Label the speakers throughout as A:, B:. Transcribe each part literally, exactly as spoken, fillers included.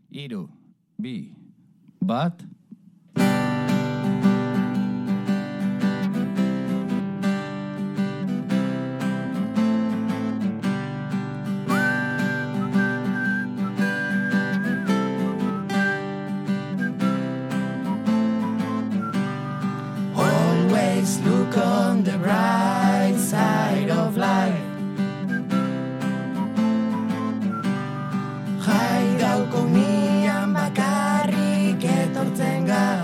A: Hiru, bi, bat...
B: Always look on the bright side of life. Jai gauko mian bakarrik etortzen ga.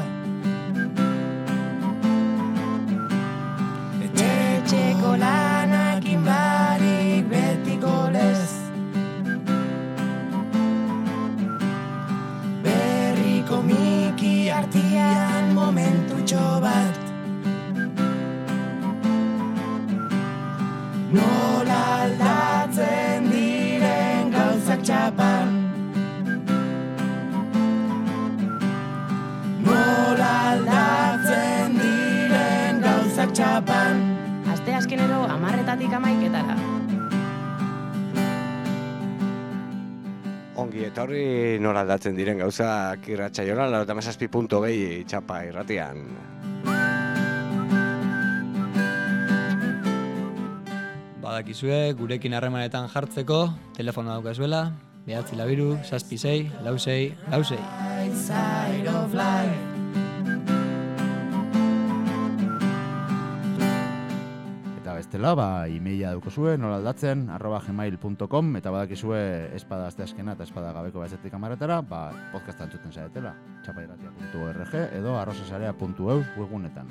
B: Etxeko lanakin barik betiko lez. Berriko miki artian momentutxo bat. Nola aldatzen diren gauzak txapan. Nola aldatzen diren gauzak txapan.
C: Aste azkenero amarretatik amaiketara.
D: Ongi etorri nola aldatzen diren gauzak irratsaioan laurogeita hamazazpi puntu hogei txapa irratian.
E: Badakizue, gurekin harremanetan jartzeko, telefono daukazuela, behatzi labiru, zazpi sei, lau sei, lau sei.
F: Eta bestela, ba, e-maila daukazue, nola aldatzen, arroba gmail punto com, eta badakizue espada asteazkena eta espada gabeko bazetik amaretara, ba, podcasta entzuten zaretela, txapairratia puntu org edo arrozasarea puntu eus webgunetan.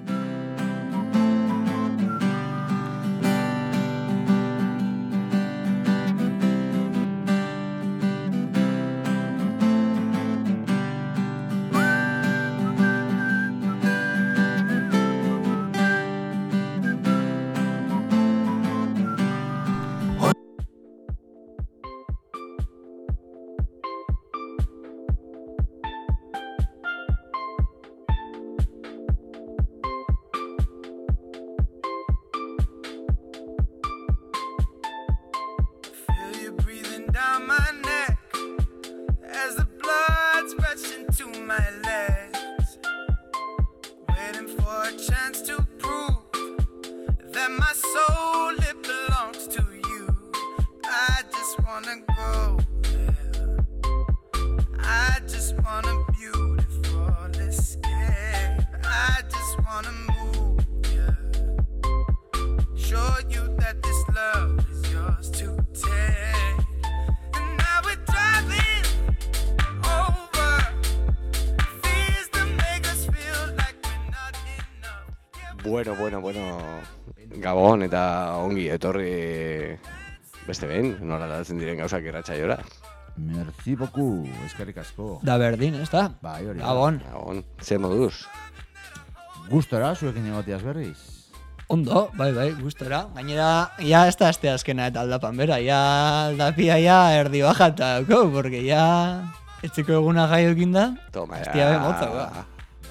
D: Bueno, bueno, bueno, Gabon eta ongi etorri beste behin, nola aldatzen diren gauzak irratsaiora.
F: Merci beaucoup, eskerrik asko.
E: Da berdin, ez da?
F: Bai, hori.
E: Gabon.
D: Gabon, ze moduz?
F: Gustora, zuekin egotiaz berriz?
E: Ondo, bai, bai, gustora. Gainera, ya ez da aste azkena eta aldapan bera, ya aldapia ya erdi bajata dauko, porque ya etxeko eguna gai eukin da.
D: Toma, ya.
E: Astia be motza, ba.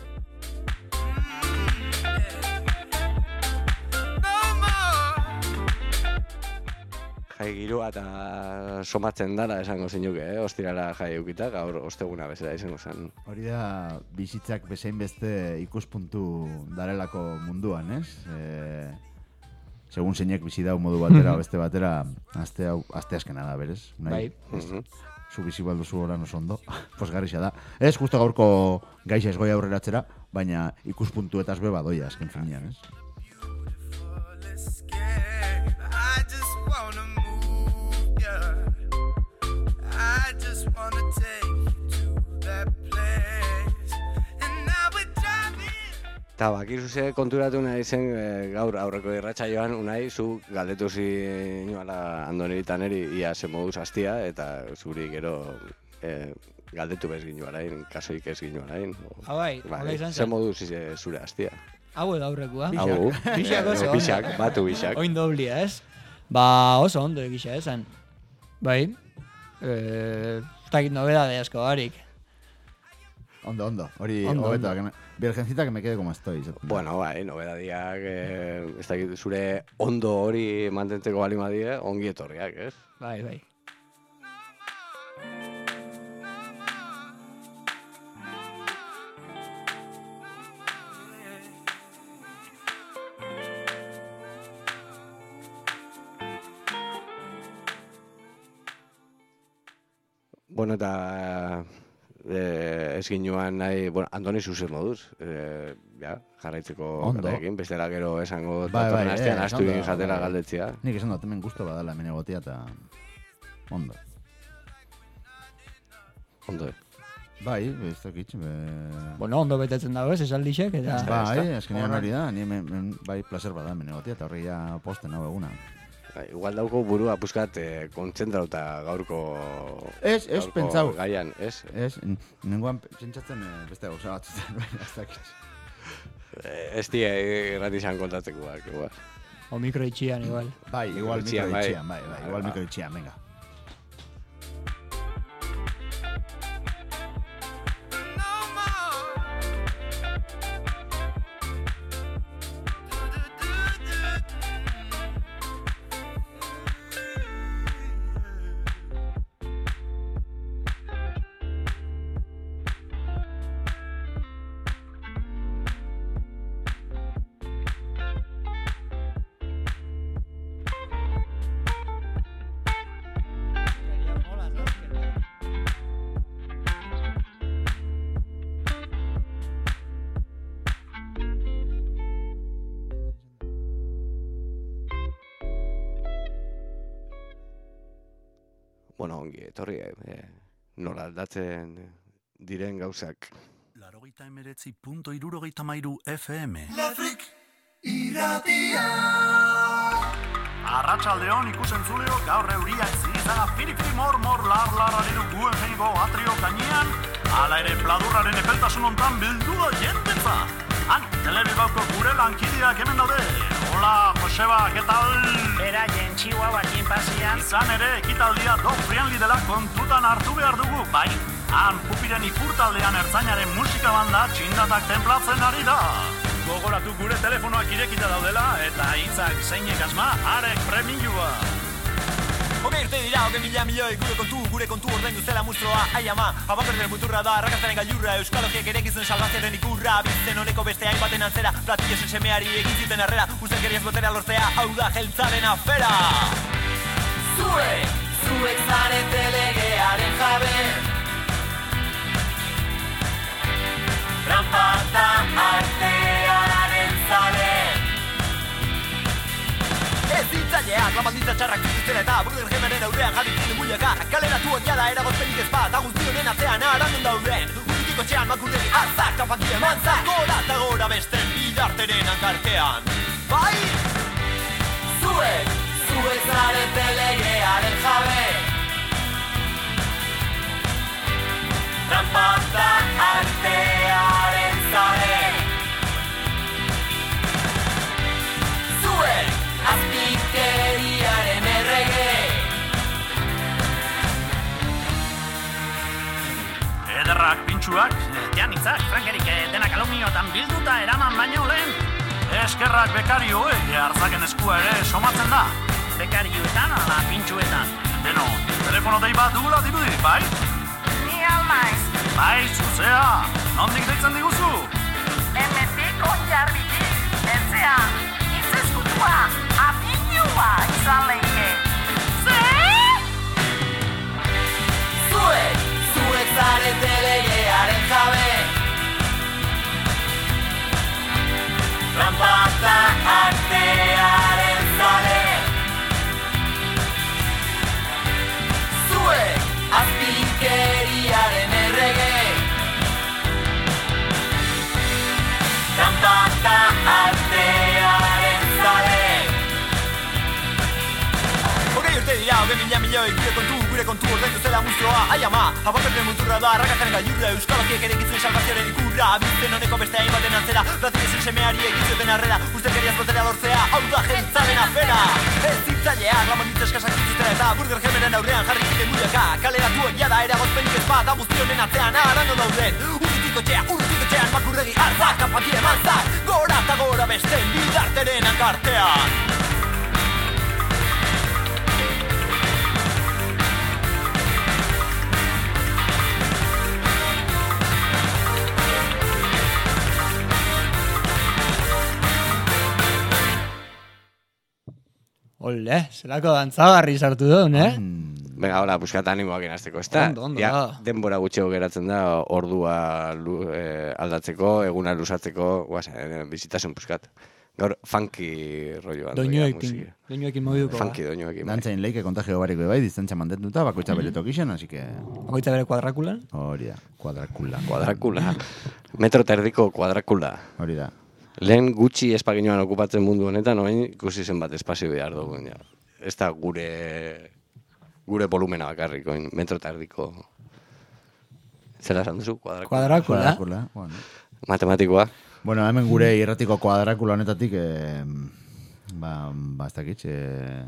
D: Jai girua eta somatzen dara esango zinuke, eh? Ostirala jai eukita, gaur osteguna bezala izango zen.
F: Hori da bizitzak bezain beste ikuspuntu darelako munduan, ez? E, segun zeinek bizi dau modu batera o beste batera, aste hau aste azkena da, berez?
E: Bai.
F: Zu bizi balduzu oran oso ondo, posgarrixa da. Ez, justo gaurko gaixa ez goi aurreratzera, baina ikuspuntu eta azbe badoia azken finean, ez?
B: I just wanna take you to that place. And now we're driving.
D: Ta bakizu ze konturatu nahi zen e, gaur aurreko irratsaioan unai zu galdetu zinuala Andoni Taneri ia ze moduz astia eta zuri gero e, galdetu bez ginualain, kasoik ez ginualain.
E: Ah, bai, hola izan zen.
D: Ze moduz ize zure astia.
E: Hau edo aurrekoa.
D: Hau,
E: Bixak oso.
D: Bixak, batu bixak.
E: Oin doblia, ez? Ba, oso ondo egisa esan. Bai. Eh, takit nobedade asko barik.
F: Ondo, ondo. Hori,
E: Ondo,
F: hobeto,
E: ondo.
F: que me- virgencita que me quede como estoy. izaten da.
D: Bueno, bai, nobedadiak, eh, ez dakit zure ondo hori mantentzeko balima die, ongi etorriak, ez?
E: Bai, bai.
D: bueno, eta eh, ez ginuan nahi, bueno, Andoni zuzen moduz, eh, ja, jarraitzeko gatekin, bestela gero esango
F: bai,
D: datorren
F: bai,
D: astean
F: eh,
D: astu egin
F: ondo,
D: jatela
F: bai.
D: galdetzea.
F: Nik esan dut hemen guztu badala hemen egotia eta ondo.
D: Ondo.
F: Bai, ez dakit, be...
E: Bueno, ondo betetzen dago ez, esaldixek, eta...
F: Bai, azkenean hori da, ni hemen, hemen, bai, placer bada hemen egotia eta horri ja posten hau eguna.
D: Bai, igual dauko burua puskat eh, kontzentrauta gaurko...
F: Ez, ez,
D: gaurko
F: pentsau.
D: Gaian, ez?
F: Ez, nengoan pentsatzen eh, beste gauza batzutan, baina ez dakit.
D: Eh, Ez die errati izan kontatzekoak, igual.
E: O mikro itxian, igual.
F: Bai, igual mikro
D: Itxian, bai.
F: itxian, bai, bai, igual mikro itxian, venga.
B: No more.
D: Bueno, ongi, etorri, eh, nola aldatzen diren gauzak.
G: Larogeita emeretzi punto irurogeita mairu F M.
B: Lafrik irratia.
G: Arratsaldeon ikusentzuleo gaur euriak zizara firifiri mor mor lar larariru guen jengo atrio gainean, ala ere pladurraren epeltasun hontan bildu da jendetza. Han, telebibauko gure lankideak hemen daude. Hola, Joseba, ¿qué tal?
H: Bera jentxiua batin pasian.
G: Izan ere, ekitaldia dog friendly dela kontutan hartu behar dugu, bai? Han, pupiren ipurtaldean ertzainaren musika banda txindatak templatzen ari da. Gogoratu gure telefonoak irekita daudela, eta hitzak zeinek asma, arek premilua.
I: Hogei urte dira, hogei mila milioi gure kontu, gure kontu ordaindu zela mustroa. Ai ama, abakorderen muturra da, arrakastaren gailurra, euskalogiek erekizun salvazioaren ikurra. Bizten honeko beste hainbaten antzera, platillosen semeari egin ziten arrera, ustelkeriaz botera lortzea, hau da jeltzaren afera. Zuek, zuek zarete legearen jabe. Tranpata artearen zale. Ez ditzaileak, lamalditza txarrak zizuztela eta Burger Gemeren aurrean jarritzen buiaka. Kaleratu otiada eragozpenik ez bat, aguztion atzean arandun dauden. Urritiko txean makurdegi arzak, kapakia mantzak, gora eta gora besten bidarteren hankartean. Bai? Zuek, zuek zarete legearen jabe. Tranpata artearen zare. Zuek, azpikeriaren errege.
G: Ederrak pintxuak, janitzak, frankerik denak alumniotan bilduta eraman baino lehen. Eskerrak bekarioek, hartzaken eskua ere somatzen da.
H: Bekarioetan ala pintxuetan.
G: Beno, telefono dei bat dugula dirudi, bai?
H: Ni almaiz.
G: Bai, zuzea, nondik deitzen diguzu?
H: Emetik onjarbitik, etzea, itzeskutua, apinua izan lehike. Ze?
I: Zuek, zuek zarete legearen jabe. Tranpata artearen zale. Zuek, azpikeriaren errege. Tranpata artearen zale. Hogei urte dira, hogei mila milioi gure kontu, gure kontu ordaindu zela mustroa. Ai ama, abakorderen muturra da, arrakastaren gailurra, euskalogiek erekitzen salvazioaren ikurra. Bizten honeko beste hainbaten antzera, platillosen semeari egin zuten arrera, ustelkeriaz botera lortzea, hau da jeltzaren afera. Ez zitzaileak, lamanditza eskasak zituztela eta Burger Gemeren aurrean jarri ziten buiaka. Kaleratu egia da eragozpenik ez bat, aguztionen atzean arando dauden. Urrutiko txea, urrutiko txean, makurregi hartzak, kapatie mantzak, gora eta gora besten bidarteren hankartean.
E: Ole, zelako dantzagarri sartu duen, eh?
D: Venga, hola, buskat animoak inazteko, ez da?
E: Ondo, ondo,
D: Ja,
E: da.
D: denbora gutxego geratzen da, ordua lu, eh, aldatzeko, eguna luzatzeko, guaza, eh, bizitasun buskat. Gaur, funky rolloan.
E: Doinuekin, doinuekin mobiduko.
D: Funky doinuekin. bai.
F: Dantzain leike kontagio bariko bai, distantzia mantentuta, bakoitza bere tokixen, así que...
E: Bakoitza bere kuadrakulan?
F: Hori da, kuadrakula.
D: Kuadrakula. Metro terdiko kuadrakula.
F: Hori da.
D: Lehen gutxi espaginoan okupatzen mundu honetan, orain ikusi zenbat espazio behar dugu. Ja. Ez da gure gure volumena bakarrik, oin, metro tardiko. Zera esan duzu? Kuadrakula.
E: Kuadrakula.
F: Kuadrakula, bueno.
D: Matematikoa.
F: Bueno, hemen gure irratiko kuadrakula honetatik, eh, ba, ba, ez dakit, eh,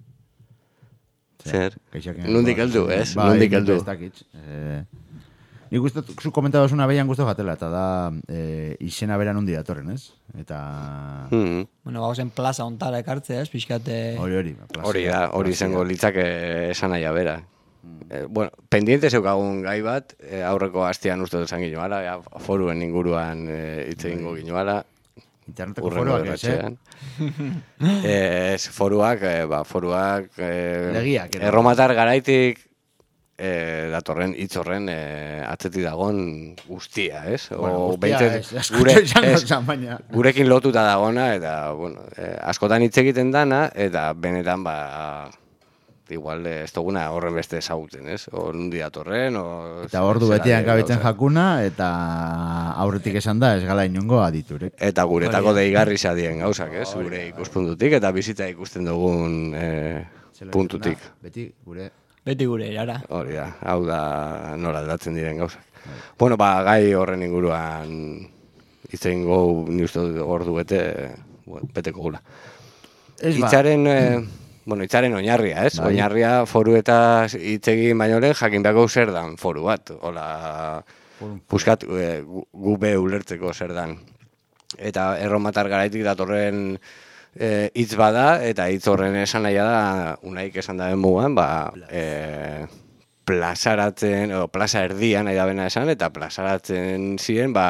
D: Zer?
F: Keixaken-
D: Nondik heldu, ez?
F: Bai,
D: Nondik heldu.
F: Ez dakit. Eh, nik uste, zu komentabasuna behian guztu jatela, eta da eh, izena bera nondi datorren, ez? Eta...
D: Hmm.
E: Bueno, bauzen plaza ontara ekartzea, ez? Pixkate...
F: Hori, hori.
D: Hori da, hori izango litzake esan nahi bera. Eh, bueno, pendiente zeukagun gai bat, eh, aurreko astean uste dut zan ginoala, ja, foruen inguruan eh, hitz egingo ginoala.
F: Interneteko
D: Urrengo
F: foruak ez, eh?
D: erratxean. Eh, ez, foruak, eh, ba, foruak... Eh,
F: Legiak, ere.
D: Erromatar garaitik eh, datorren, hitz horren eh, atzetik dagon guztia, ez?
F: Bueno,
D: O
F: guztia
D: behintzat
F: ez, askotxo izango zen, baina.
D: gurekin lotuta dagona, eta, bueno, eh, askotan hitz egiten dana, eta benetan, ba, igual eh, ez duguna horren beste ezagutzen, ez? O nundi datorren, o...
F: Eta ordu
D: zera
F: betian
D: den
F: gabitzen
D: gauza.
F: jakuna, eta aurretik esan da, ez gala inongo aditurek.
D: Eta guretako
E: Hori da.
D: deigarri zadien gauzak, ez? Gure ikuspuntutik eta bizitza ikusten dugun eh, puntutik.
F: Beti, gure...
E: Beti gure erara.
D: Hori da, hau da nola aldatzen diren gauzak. Bueno, ba, gai horren inguruan hitz egingo ni uste dut ordu bete, bueno, beteko gula.
F: Ez ba,
D: Hitzaren, eh, bueno, hitzaren oinarria, ez?
F: Bai.
D: Oinarria foru eta hitz egin baino lehen jakin behako zer dan foru bat. Hola, puskat eh, gu, gu be ulertzeko zer dan. Eta erromatar garaitik datorren eh, hitz bada, eta hitz horren esan nahia da, unaik esan daben mugan, ba, eh, plazaratzen, o plaza erdian nahi da bena esan, eta plazaratzen ziren, ba,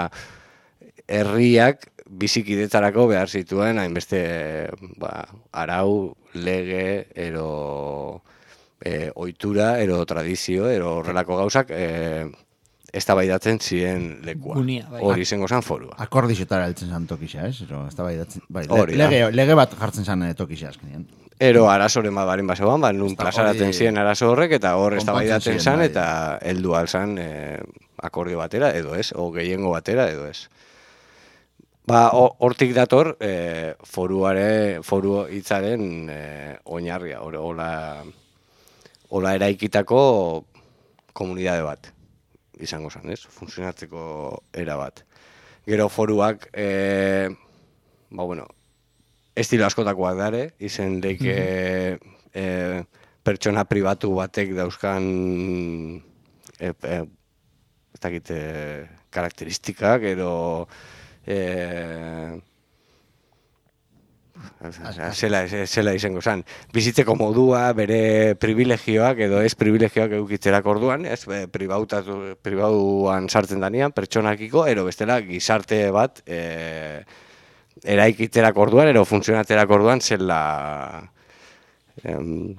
D: herriak bizikidetzarako behar zituen hainbeste ba, arau, lege, ero e, ohitura, ero tradizio, ero horrelako gauzak e, eztabaidatzen ziren lekua.
E: Gunia, bai.
D: Hori izango zan forua.
F: akordixotara heltzen zan tokisa, ez? Ero, ez da bai, datzen, bai,
D: Hori da.
F: lege, lege bat jartzen zan eh, tokisa azkenean.
D: Ero arazoren bat baren basean, ba, nun
F: Ez da,
D: plazaratzen
F: hori-
D: ziren arazo horrek, eta hor
F: Konpontzen
D: eztabaidatzen
F: ziren,
D: zan,
F: bai.
D: eta heldu alzan e, akordio batera, edo ez, o gehiengo batera, edo ez. Ba, ho- hortik dator, e, foruare, foru hitzaren e, oinarria, hor- hola, hola eraikitako komunidade bat, izango zen, ez? Funtzionatzeko era bat. Gero foruak, e, ba, bueno, estilo askotakoak dare, izen leike e, pertsona pribatu batek dauzkan e, e, ez dakit, e, karakteristikak, edo e, zela, zela izango zan. Bizitzeko modua, bere privilegioak edo ez privilegioak eukitzerak orduan, ez, e, pribautatu, pribauan sartzen danean, pertsonakiko, ero bestela gizarte bat e, eraikitzerak orduan, ero funtzionatzerak orduan, zela... Em,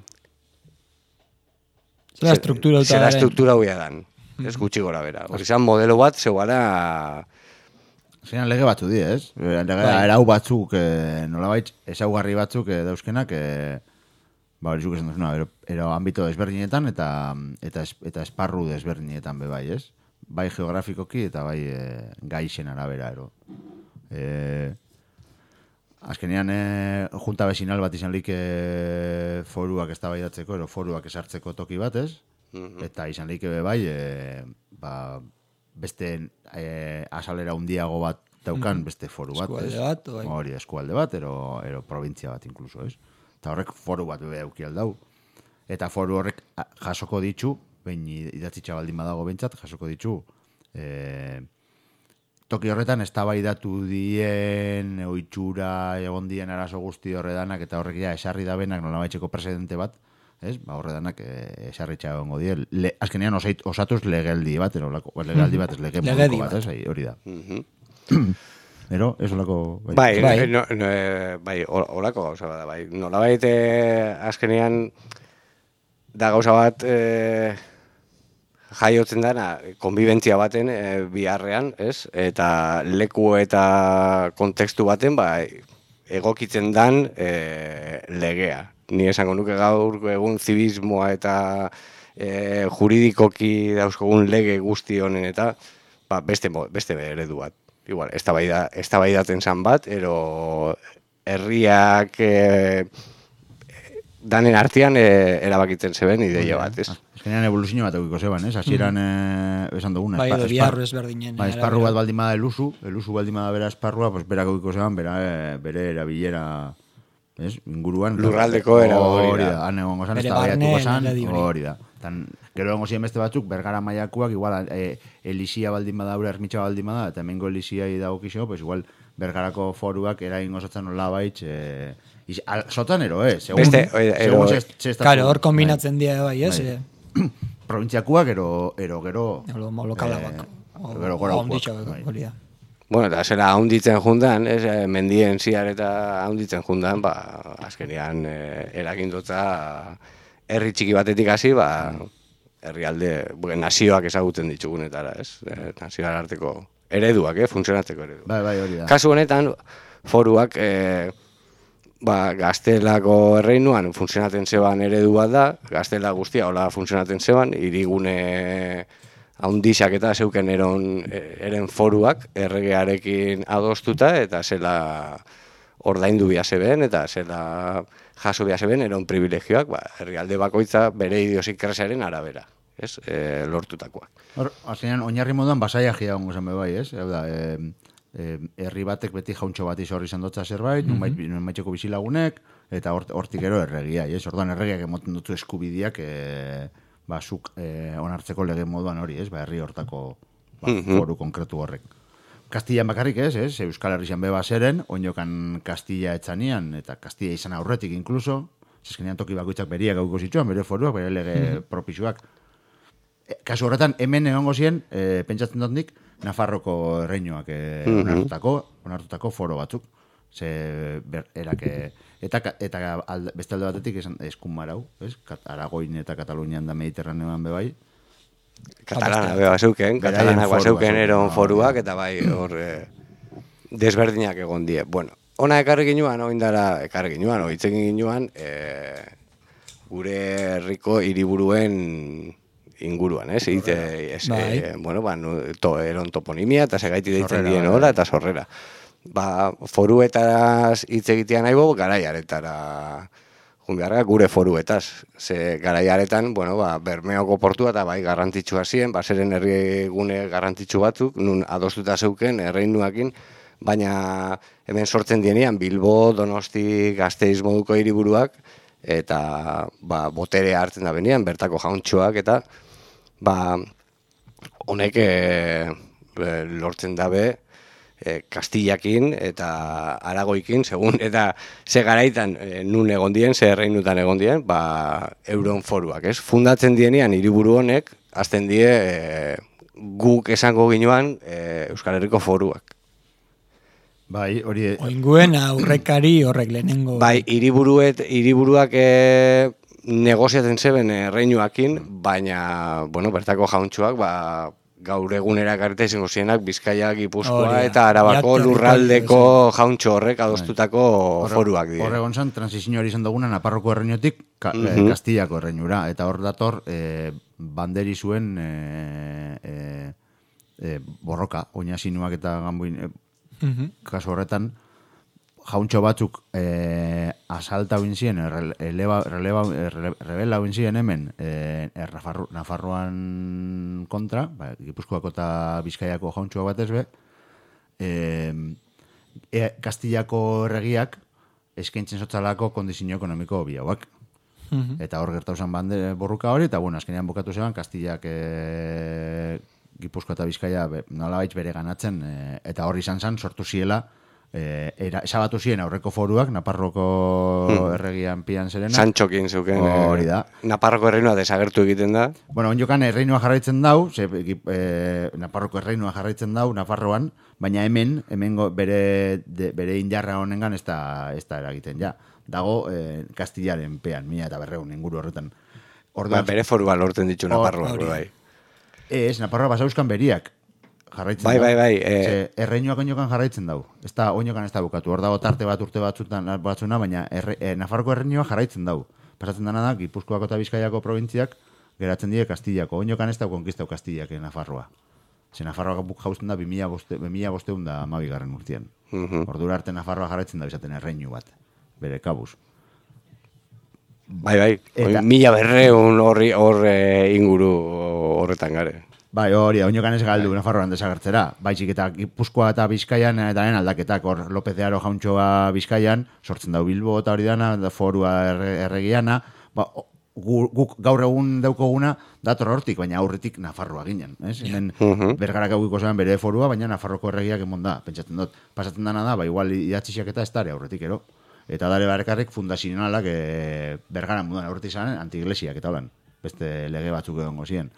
E: Zela struktura uta
D: Zela
E: daren.
D: struktura huia dan. Ez gutxi gora bera. Hori izan modelo bat, zeuala...
F: Zeran lege batzu die, ez? Eh, Lege,
E: Bai.
F: arau batzuk, eh, nolabait, ezaugarri batzuk eh, dauzkenak, eh, ba, hori zuk esan duzuna, ero, ero ambito desberdinetan eta, eta, es- eta esparru desberdinetan be bai, ez? Bai geografikoki eta bai eh, gaixen arabera, ero. Eh, azkenean, eh, junta bezinal bat izan lik eh, foruak eztabaidatzeko, ero foruak esartzeko toki bat, ez? Eta izan lik be bai, eh, ba, beste eh, asalera hundiago bat daukan beste foru bat,
E: Eskualde
F: ez?
E: bat, bai.
F: Hori, eskualde bat, ero, ero provintzia bat inkluso, ez? Eta horrek foru bat bebe euki aldau. Eta foru horrek a, jasoko ditzu, behin idatzitza baldin badago bentsat, jasoko ditzu, eh, toki horretan eztabaidatu dien, ohitura egon dien arazo guzti horredanak, eta horrek ja esarri da benak nolabaitxeko presidente bat, ez? Ba, horredanak eh, esarritxa egongo die. Le, azkenean osait, osatuz legeldi bat, ero, lako, legeldi bat, ez lege
E: Legedi
F: moduko bat,
E: bat.
F: ez? Ai, hori da. Ero, ez olako...
D: Bai,
E: Bai.
D: no, no, eh, bai, hor- horako gauza bada, bai. Nolabait eh, azkenean da gauza bat e, jaiotzen dana konbibentzia baten e, biharrean, ez? Eta leku eta kontekstu baten ba, egokitzen dan e, legea. Ni esango nuke gaur egun zibismoa eta e, juridikoki dauzkogun lege guzti honen eta ba, beste, beste eredu bat. Igual, eztabaida eztabaidatzen zan bat, ero herriak e, danen artean e, erabakitzen zeben ideia bat, ez?
F: Azkenean evoluzio bat eukiko zeban, ez? Hasieran mm. esan duguna.
E: Bai, edo biharro ezberdinen.
F: Ba, esparru bat baldin bada elusu, elusu baldin bada bera esparrua, pues berak eukiko zeban, bera, bere erabilera, ez? Inguruan.
D: Lurraldeko era
F: hori da. Han egongo zan, eztabaiatuko zan, hori da. Tan, gero egongo ziren beste batzuk, bergara mailakuak, igual, e, elizia baldin bada, ura ermitxa baldin bada, eta hemengo elizia idagokixo, pues igual, bergarako foruak eragingo zotzen nola baitz, e, sotan ero, eh? Segun,
D: beste, oida, ero,
E: claro, hor kombinatzen dira bai, ez?
F: Bai. Provintziakuak, ero, ero, gero...
E: Ero, lokalabak.
F: Gero, gero,
E: hori da.
D: Bueno, eta zera haunditzen jundan, ez, mendien ziar eta haunditzen jundan, ba, azkenean e, eragindotza herri txiki batetik hasi, ba, herrialde, nazioak ezagutzen ditugunetara, ez? E, nazioar arteko ereduak, eh, funtzionatzeko ereduak.
F: Bai, bai, hori da.
D: Kasu honetan, foruak, e, ba, Gaztelako erreinuan funtzionatzen zeban eredu bat da, Gaztela guztia hola funtzionatzen zeban, hirigune haundixak eta zeuken eron, eren foruak erregearekin adostuta eta zela ordaindu bia zeben eta zela jaso bia zeben eron privilegioak, ba, herrialde bakoitza bere idiosinkreziaren arabera, ez, e, lortutakoak.
F: Hor, azkenean, oinarri moduan basaiagia hongo zen bai, ez? Hau da, e, herri batek beti jauntxo bat izorri zendotza zerbait, mm -hmm. nun baitxeko bizilagunek, eta hortik ero erregia, ez? Orduan erregiak emoten dutu eskubidiak, e, ba, zuk e, onartzeko lege moduan hori, ez? Ba, herri hortako ba, foru konkretu horrek. Kastillan bakarrik ez, ez? Euskal Herrian beba zeren, oinokan Kastilla etxanian, eta Kastilla izan aurretik inkluso, zeskenean toki bakoitzak beriak gauko zituan, bere foruak, bere lege mm -hmm. propisuak. E, kasu horretan, hemen egongo zien, e, pentsatzen dut nik, Nafarroko erreinuak e, mm -hmm. onartutako, onartutako foro batzuk. Ze, ber, erak, e, eta, eta alde, beste alde batetik esan eskun marau, ez? Aragoin eta Katalunian da Mediterraneoan bebai.
D: Katalana beba zeuken, katalanak bazeuken eron foruak, eta bai hor e, desberdinak egon die. Bueno, ona ekarri ginuan, oindara ekarri ginuan, oitzekin ginuan, e, gure herriko hiriburuen inguruan, ez? Ite, ez
E: bai.
D: e, bueno, ba, to, eron toponimia, eta segaiti deitzen dien hola, eta sorrera. Ba, foruetaz hitz egitea nahi bo, garaiaretara junbiarra, gure foruetaz. Ze garaiaretan, bueno, ba, Bermeoko portua eta bai garrantzitsua ziren, ba, zeren herrigune garrantzitsu batzuk, nun adostuta zeuken erreinuakin, baina hemen sortzen dienean Bilbo, Donosti, Gasteiz moduko hiriburuak, eta ba, botere hartzen da benean, bertako jauntxoak, eta ba, honek e, lortzen dabe, E, Kastillakin eta Aragoikin, segun, eta ze garaitan e, nun egon dien, ze erreinutan egon dien, ba, euron foruak, ez? Fundatzen dienean hiriburu honek, azten die e, guk esango ginuan e, Euskal Herriko foruak.
F: Bai, hori...
E: Oinguen aurrekari horrek lehenengo...
D: Bai, hiriburuet, hiriburuak e, negoziatzen zeben erreinuakin, baina, bueno, bertako jauntxoak, ba, gaur egunera kareta izango zienak Bizkaia, Gipuzkoa eta Arabako lurraldeko jauntxo horrek adostutako Horre, foruak dira.
F: Horregon zan, transizio hori izan duguna Naparroko erreinotik ka, mm -hmm. Kastillako erreinura, eta hor dator e, banderi zuen e, e, e, borroka, oinasinuak eta gambuin, e, mm -hmm. kasu horretan, jauntxo batzuk e, asalta huin ziren, rebela huin ziren hemen e, er, Nafarru, Nafarroan kontra, ba, Gipuzkoako eta Bizkaiako jauntxoa batez be, e, e, Kastillako erregiak eskaintzen sotzalako kondizio ekonomiko biauak. Mm-hmm. Eta hor gertau zen bande borruka hori, eta bueno, azkenean bukatu zeban, Kastillak e, Gipuzkoa eta Bizkaia be, nolabait bere ganatzen, e, eta hor izan zen sortu ziela, Eh, era, esabatu ziren aurreko foruak, Naparroko hmm. erregian pian zerena.
D: Santxokin zeuken.
F: Hori da.
D: Naparroko erreinua desagertu egiten da.
F: Bueno, onjokan erreinua jarraitzen dau, ze, eh, Naparroko erreinua jarraitzen dau, Nafarroan, baina hemen, hemen bere, de, bere indarra honengan ez da, ez da eragiten, ja. Dago eh, Kastillaren pean, mila eta berreun inguru horretan.
D: Ba, bere forua lortzen ditu Nafarroak, bai.
F: Ez, Nafarroa basauzkan beriak jarraitzen
D: bai,
F: dau.
D: Bai, bai,
F: bai. E... Erreinuak oinokan jarraitzen dau. Ez da, oinokan ez da bukatu. Hor dago tarte bat urte batzutan, batzuna, baina erre, e, Nafarroko erreinua jarraitzen dau. Pasatzen dana da, Gipuzkoako eta Bizkaiako probintziak geratzen die Kastillako. Oinokan ez da konkistau Kastillak Nafarroa. Ze Nafarroa buk jausten da bi mila bosteun da hamabigarren urtean. Uh-huh. Ordura arte Nafarroa jarraitzen da bizaten erreinu bat. Bere kabuz.
D: Bai, bai, eta... mila berreun horri hor e, inguru horretan gare.
F: Bai, hori, oinokan ez galdu Nafarroan desagertzera. Baizik eta Gipuzkoa eta Bizkaian eta den aldaketak, hor López de Haro jauntxoa Bizkaian, sortzen dau Bilbo eta hori dana, forua erre, erregiana, ba, guk gaur egun daukoguna dator hortik, baina aurretik Nafarroa ginen. Ez? Hemen uh-huh. Bergarak aukiko zen bere forua, baina Nafarroko erregiak emon da, pentsatzen dut. Pasatzen dana da, ba, igual idatxiak eta ez dare aurretik, ero. Eta dare barekarrek fundazionalak e, Bergaran mudan aurretik zanen antiglesiak eta holan. Beste lege batzuk egongo ziren.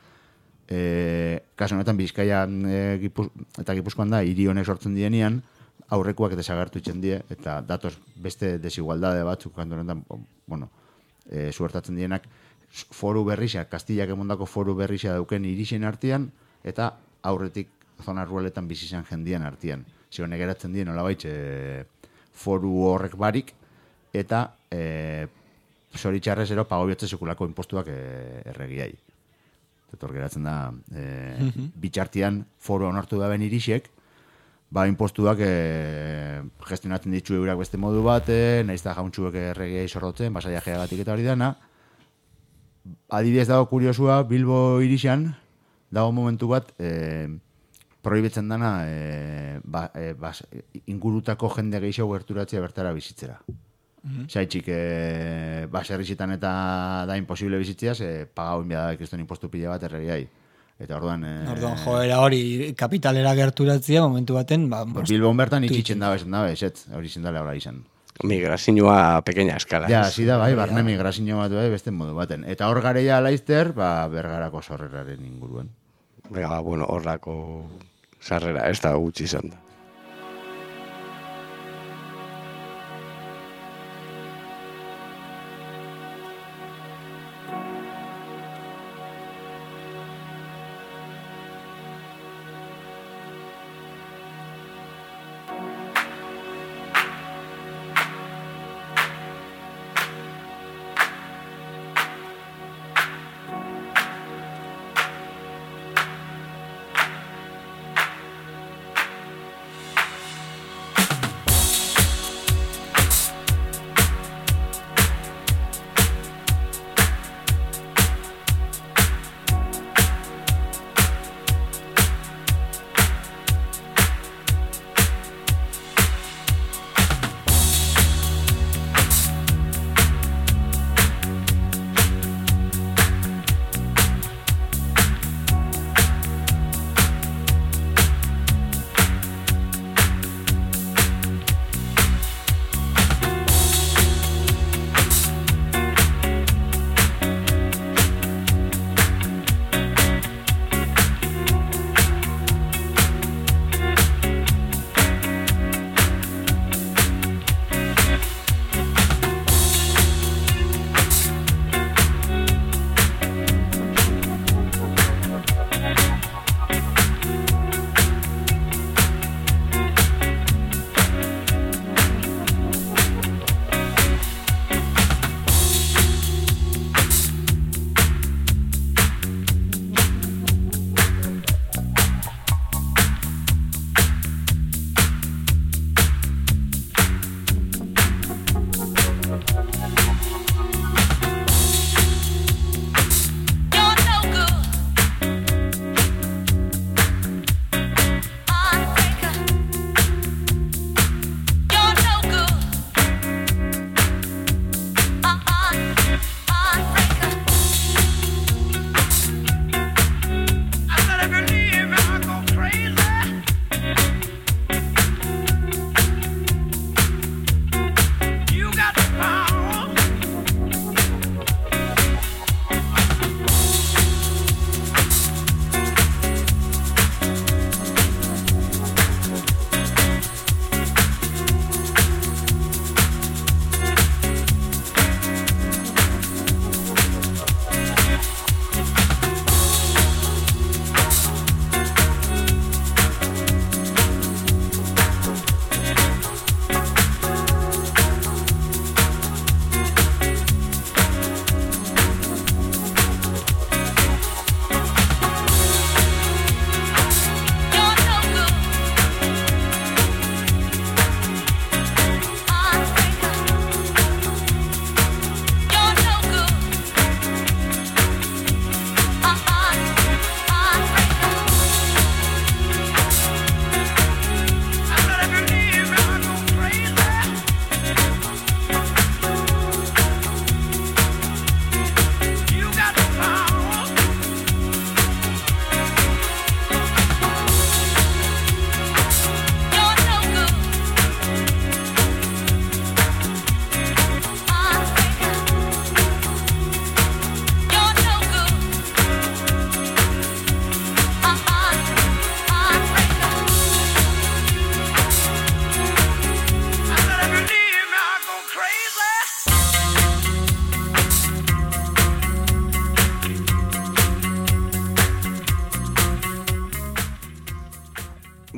F: E, kaso honetan Bizkaian e, Gipuz, eta Gipuzkoan da, hiri honek sortzen dienean, aurrekoak desagertu itzen die, eta datos beste desigualdade batzuk, kantu honetan, bueno, e, suertatzen dienak, foru berrisa, Kastillak emondako foru berrisa dauken irixen artean, eta aurretik zona ruraletan bizizan jendien artean. Zione geratzen dien, olabait, e, foru horrek barik, eta e, zoritxarrez ero pagobiotze sekulako impostuak e, erregiai. Etor geratzen da, e, uh-huh. bitxartian foru onartu daben irixek, ba, impostuak e, gestionatzen ditu eurak beste modu bate, nahiz da jauntxuek erregiai sorrotzen, basaia geagatik eta hori dana. Adibidez dago kuriosua, Bilbo irixan, dago momentu bat, e, prohibitzen dana e, ba, e, bas, ingurutako jende gehiago gerturatzea bertara bizitzera. Mm-hmm. Zaitxik, e, baserrizitan eta da imposible bizitzea, ze pagau inbia da kriston impostu pila bat erregiai. Eta orduan... E,
E: orduan, joera hori kapitalera gerturatzea momentu baten... Ba,
F: Bilbon bertan itxitzen dabe, esan dabe, eset, hori zindale hori izan.
D: Migrazioa pequeña eskala.
F: Ja, hasi da, bai, barne migrazio bat bai, beste modu baten. Eta hor gareia laizter, ba, Bergarako sorreraren inguruan.
D: Bega, bueno, horrako sarrera, ez da gutxi izan da.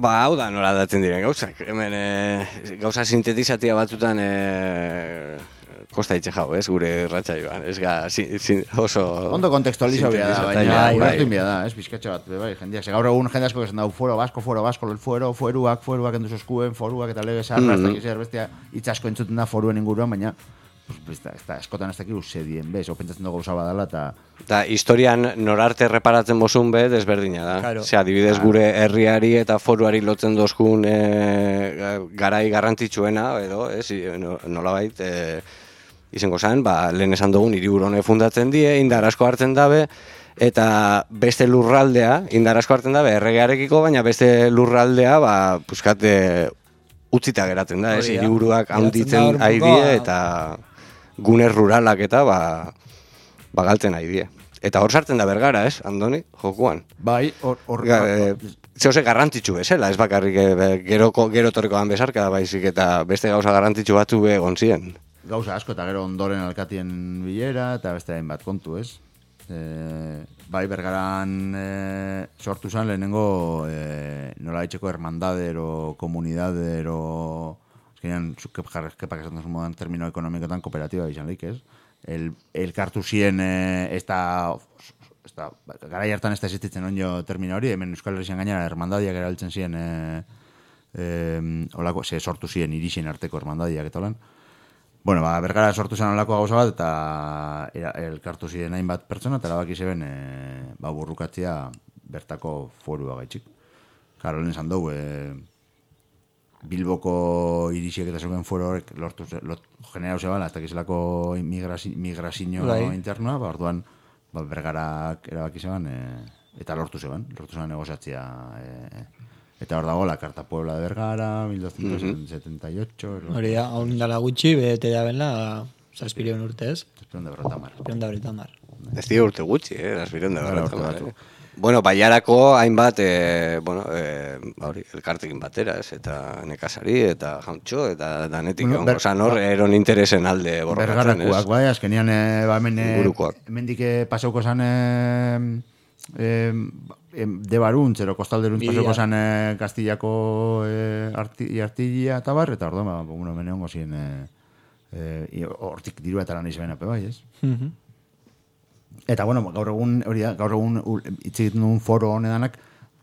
D: Ba, hau da nola datzen diren gauzak. Hemen e, gauza sintetizatia batzutan e, kosta itxe jau, ez, gure irratsaioan. Ez ga, sin, sin, oso...
F: Ondo kontekstualiza bia da, baina
D: bai,
F: ulertu bia da, ez, bizkatxo bat, bai, jendeak. Gaur egun jende asko esan dau, fuero basko, fuero basko, el fuero, fueruak, fueruak enduz eskuen, foruak eta lege sarra, mm -hmm. ez dakit bestia hitz asko entzuten da foruen inguruan, baina pues, ez da, ez da, eskotan ez dakit zedien, bez, o pentsatzen dugu gauza badala, eta...
D: Da, historian norarte reparatzen bozun be, desberdina da. Claro. Osea, adibidez gure herriari eta foruari lotzen dozkun e, garai garrantzitsuena, edo, ez, nolabait, e, izango zen, ba, lehen esan dugun hiriburone fundatzen die, indar asko hartzen dabe, eta beste lurraldea, indar asko hartzen dabe, erregearekiko, baina beste lurraldea, ba, puskate, utzita geratzen da, ez, hiriburuak handitzen haidie, eta gune ruralak eta, ba, ba galtzen haidie. Eta hor sartzen da Bergara, ez, Andoni, jokuan.
F: Bai, hor... hor
D: e, Zehose garrantzitsu bezala, ez bakarrik e, gero, gero torrekoan bezarka, baizik eta beste gauza garrantzitsu batzu be egon ziren.
F: Gauza asko eta gero ondoren alkatien bilera eta beste hainbat kontu, ez? E, bai, Bergaran e, sortu zen lehenengo e, nola ditxeko hermandadero, komunidadero, eskenean, kepak esan duzun modan termino ekonomikotan kooperatiba izan leik, ez? El, elkartu zien e, ez da, garai hartan ez da existitzen onjo termino hori, hemen Euskal Herrian gainera hermandadiak erabiltzen ziren e, e, olako, ze sortu ziren irixen arteko hermandadiak eta olan. Bueno, ba, Bergara sortu zen olako gauza bat, eta elkartu ziren hainbat pertsona, eta erabaki zeben e, ba, burrukatzea bertako forua gaitxik. Karo, lehen zan dugu, e, Bilboko irixiek eta zegoen foro horrek lortu generau zebala, ez dakizelako migrazio right. internoa, ba, orduan ba, Bergarak erabaki zeban, e, eta lortu zeban, lortu zeban negoziatzea... E, Eta hor dago, la Carta Puebla de Vergara, mil doscientos setenta y ocho...
E: Hori da, hau nindala gutxi, bete da benla, zazpireun urtez.
F: Zazpireun de berrotamar.
E: Zazpireun de berrotamar.
D: Ez dira urte gutxi, eh, zazpireun de berrotamar. Eh. Bueno, baiarako hainbat, eh, bueno, eh, bauri, elkartekin batera, ez, eta nekazari, eta jauntxo, eta danetik, bueno, ber, osan hor, eron interesen alde borrokatzen, ez.
F: Bergarakuak, bai, azkenian, eh, ba, hemen, hemendik pasauko zan... Eh, Eh, de Baruntz, ero kostalderuntz pasoko zan eh, Kastillako eh, arti, artilla eta bar, eta orduan, ba, bueno, mene hongo ziren eh, hortik eh, dirua eta lan izbena, pe bai, ez? Mm-hmm. Eta, bueno, gaur egun, hori da, gaur egun itzegiten duen foro honedanak,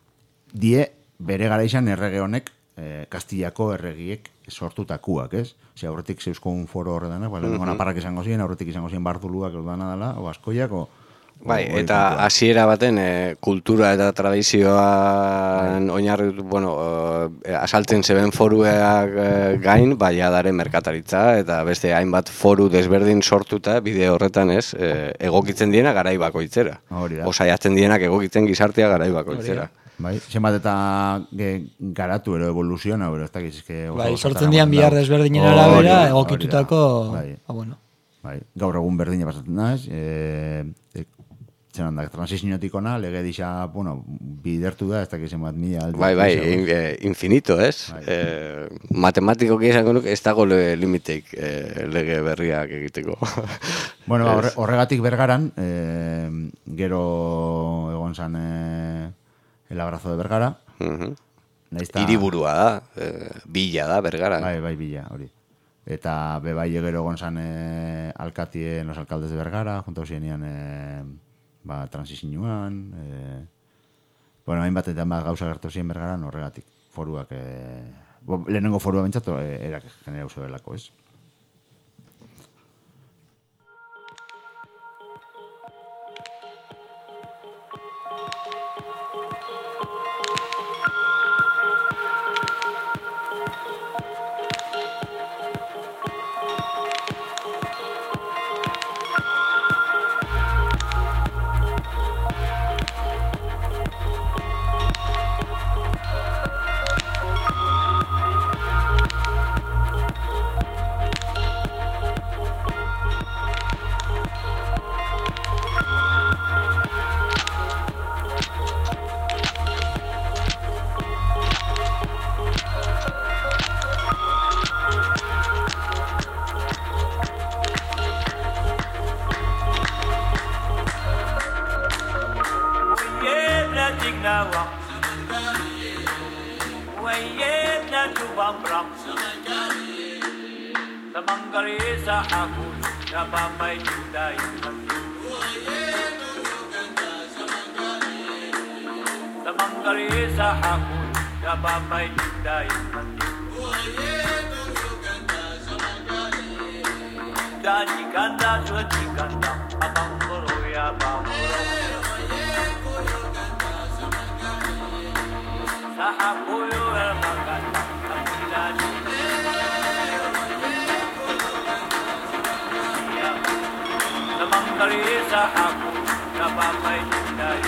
F: die bere gara izan errege honek eh, Kastillako erregiek sortutakuak, ez? Ose, aurretik zeuzko un foro horredanak, ba, mm-hmm. Naparrak izango ziren, aurretik izango ziren Barduluak ordana dela, o Askoiak, o
D: bai, eta hasiera baten e, kultura eta tradizioan bai. Oinarri, bueno, e, asaltzen zeben foruak e, gain, bai adaren merkataritza, eta beste hainbat foru desberdin sortuta, bide horretan ez, e, egokitzen diena garai bakoitzera. Osaiatzen dienak egokitzen gizartea garai bakoitzera.
F: Bai, zenbat eta ge, garatu ero evoluziona, ero ez da gizizke...
E: Bai, sortzen dian bihar desberdinen arabera, egokitutako...
F: Bai,
E: ah, bueno.
F: Bai, gaur egun berdina pasatzen naz, e, e, zenan da, transiziotik ona, lege disa, bueno, bidertu da, ez da gizien bat mila...
D: Bai, bai, in, eh, infinito, ez? Bai. Eh, matematikoki esango nuke, ez dago limiteik eh, lege berriak egiteko.
F: Bueno, horre, horregatik Bergaran, eh, gero egon zan eh, el abrazo de Bergara.
D: Uh-huh. Naizta... Hiriburua da, eh, bila da Bergara.
F: Bai, bai, bila, hori. Eta bebai gero egon zan eh, alkatien, los alcaldes de Bergara, junto zienian... Eh, ba, transizioan, e, bueno, hainbat eta bat gauza gertu ziren Bergaran horregatik, foruak, e, bo, lehenengo forua bentsatu, e, erak generau zebelako, ez?
I: bram Samangari sahaku Nabamai judai Samangari sahaku Nabamai judai Dani kanda suci kanda Abang ya bangoro Sahakuyo elmakanda Amilani Namangkari sahaku Nabamay judai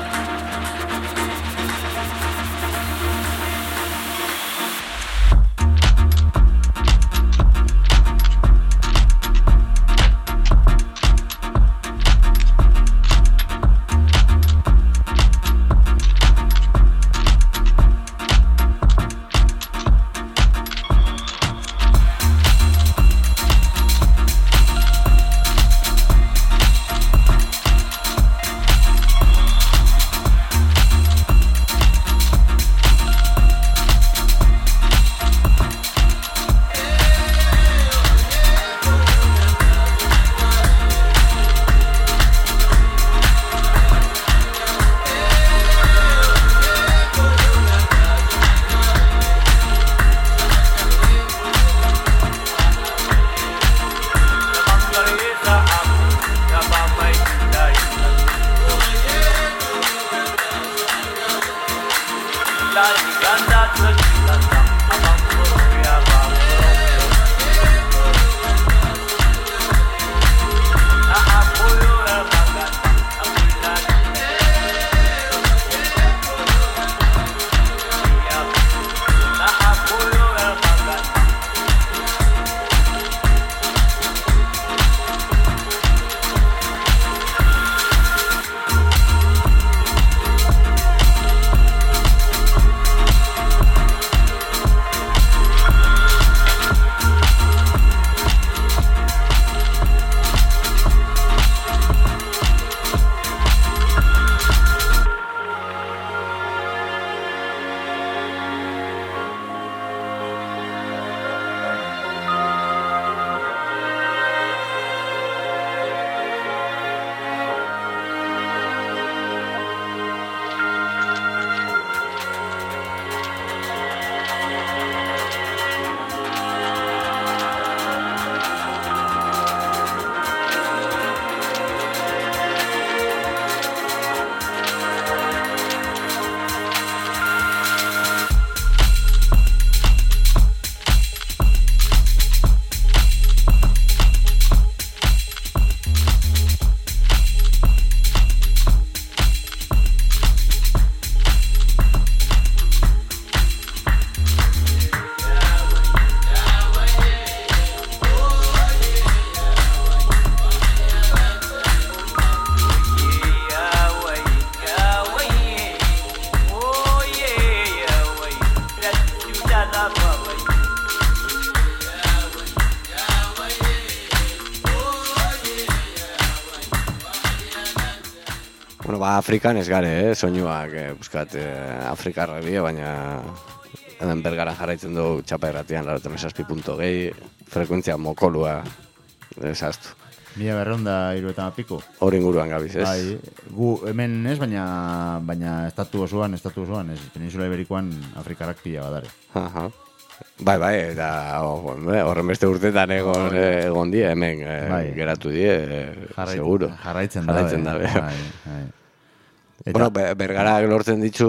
D: Bueno, ba, Afrikan ez gare, eh? Soinuak, eh, buskat, eh, Afrikarra die, baina hemen bergara jarraitzen du txapa erratian, laroten esazpi punto gehi, frekuentzia mokolua desaztu.
F: Mila berreunda iruetan apiko.
D: Hori inguruan gabiz, ez?
F: Bai, gu hemen ez, baina, baina estatu osoan, estatu osoan, ez, Peninsula Iberikoan Afrikarrak pila badare.
D: Aha. Bai, bai, eta oh, horren beste urtetan egon, egon die, hemen eh,
F: bai.
D: geratu die, eh,
F: Jarrait,
D: seguro.
F: Jarraitzen da.
D: Jarraitzen da,
F: bai, bai. Eta,
D: bueno, bergarak lortzen ditu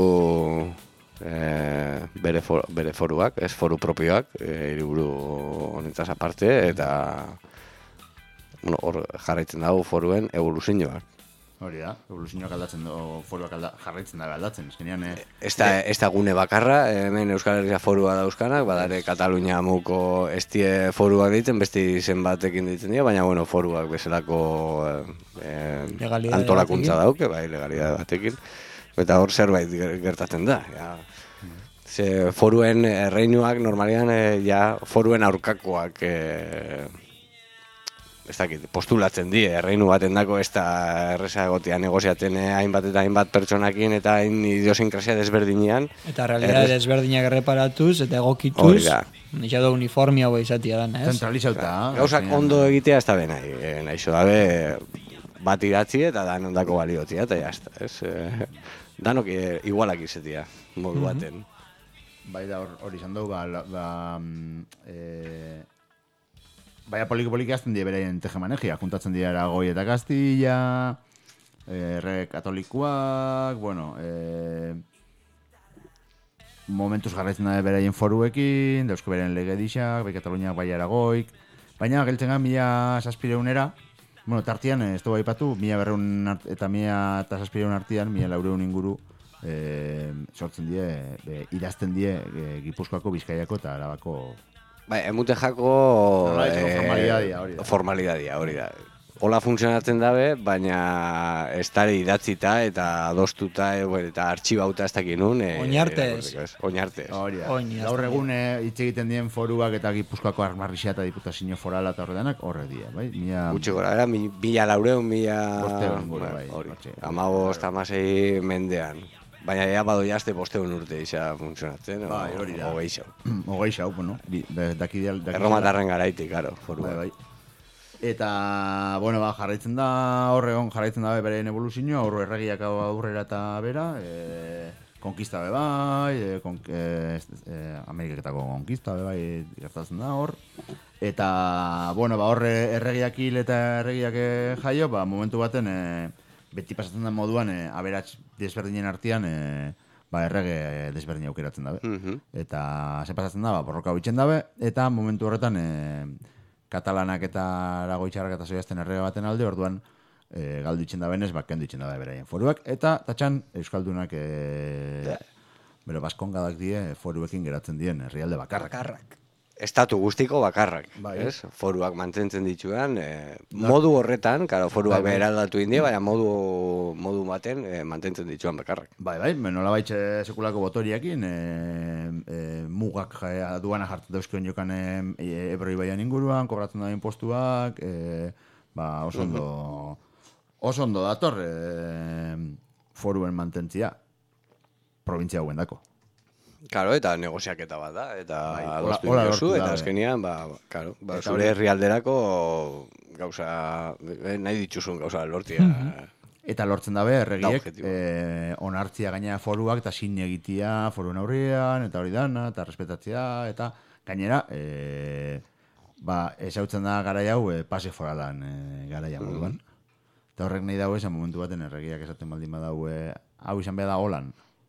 D: eh, bere, for, bere foruak, ez foru propioak, eh, hiriburu honetaz aparte, eta bueno, hor jarraitzen dago foruen evoluzioak.
F: Hori da, evoluzioak aldatzen du, foruak alda, jarraitzen da aldatzen. Ezkenean, eh,
D: Ez da, ez da gune bakarra, hemen Euskal Herria forua dauzkanak, badare Katalunia muko estie foruak ditzen, beste izen batekin ditzen dira, baina bueno, foruak bezalako eh, antolakuntza dauke, bai, legalidade batekin. Eta hor zerbait gertatzen da. Ja. Ze foruen erreinuak normalian eh, ja, foruen aurkakoak eh, ez dakit, postulatzen die, erreinu baten dako ez da erreza egotia negoziatzen eh, hainbat eta hainbat pertsonakin eta hain idiosinkrazia desberdinean.
E: Eta realidad Errez... desberdinak erreparatuz eta egokituz, nixo da uniformia hau izatia dana, ez?
F: Zentralizauta.
D: Gauzak ondo egitea ez da be nahi, eh, naixo dabe bat idatzi eta dan ondako baliotia, eta jazta, ez? Eh, danok eh, igualak izatia, modu baten.
F: Bai da hori izan dugu, ba, ba eh, baina poliki-poliki azten die beraien tejemanegia, juntatzen dira Aragoi eta Kastilla, erre katolikoak, bueno, e, momentuz jarraitzen da beraien foruekin, dauzko beraien legedixak, bai Kataluniak, bai Aragoik, baina geltzen gara mila zazpireunera, bueno, tartian, ez dugu aipatu, mila berreun eta mila eta zazpireun artian, mila laureun inguru, e, sortzen die, e, idazten die e, Gipuzkoako, Bizkaiako eta Arabako.
D: Bai, emute jako
F: eh, formalidadia hori da.
D: Formalidadia hori da. Hola funtzionatzen dabe, baina ez dara idatzita eta adostuta eta artxibauta ez dakin nun. E,
E: Oinartez.
D: Oinartez.
F: Hori da. Gaur egun hitz egiten dien foruak eta Gipuzkoako Armarrixia eta Diputazio Forala eta horredanak horre die, bai?
D: Gutxi gora, era mila laureun, mila...
F: Bosteun gure, bai.
D: Hori, amabost, amasei mendean. Baina ea bado jazte bosteun urte isa funtzionatzen.
F: Bai, hori da.
D: Ogei xau.
F: Ogei xau, bueno. Daki
D: Erromatarren garaitik, karo.
F: Bai, bai. Eta, bueno, ba, jarraitzen da, horregon jarraitzen da beraien evoluzioa, aurro erregiak aurrera eta bera, e, konkista be bai, e, kon, e, e, Ameriketako konkista be bai gertatzen da hor. Eta, bueno, ba, horre erregiak hil eta erregiak jaio, ba, momentu baten, e, beti pasatzen da moduan, e, aberats desberdinen artean, e, ba, errege desberdin aukeratzen dabe. Mm-hmm. Eta, ze pasatzen da, ba, borroka bitxen dabe, eta momentu horretan, e, Katalanak eta Aragoitxarrak eta zoiazten errege baten alde, orduan e, galdu itxen da benez, ba, kendu itxen da beraien foruak, eta tatxan Euskaldunak e, yeah. bero baskongadak die foruekin geratzen dien herrialde bakarrak.
E: Bakarrak.
D: Estatu guztiko bakarrak,
F: bai.
D: Ez? Foruak mantentzen dituan, e, modu horretan, karo, foruak bai, beraldatu indie, baina modu, modu baten e, mantentzen dituan bakarrak.
F: Bai, bai, nola baitxe sekulako botoriakin, e, e, mugak e, aduana jartzen dauzkion jokan e, Ebro ibaian inguruan, kobratzen da impostuak, e, ba, oso ondo, oso ondo dator e, foruen mantentzia, provintzia hauen dako.
D: Claro, eta negoziaketa bat da, eta
F: bai,
D: adostu diozu, eta azkenian, ba, claro, ba, zure herrialderako gauza, nahi dituzun gauza lortia.
F: Mm-hmm. Eta lortzen dabe, erregiek, eh, onartzia gaina foruak, eta sin egitia foruen aurrian, eta hori dana, eta respetatzea, eta gainera, eh, ba, esautzen da garai hau, eh, pase foralan eh, garaia moduan. Mm-hmm. Eta horrek nahi dago esan momentu baten erregiak esaten baldin badau, eh, hau izan behar da holan.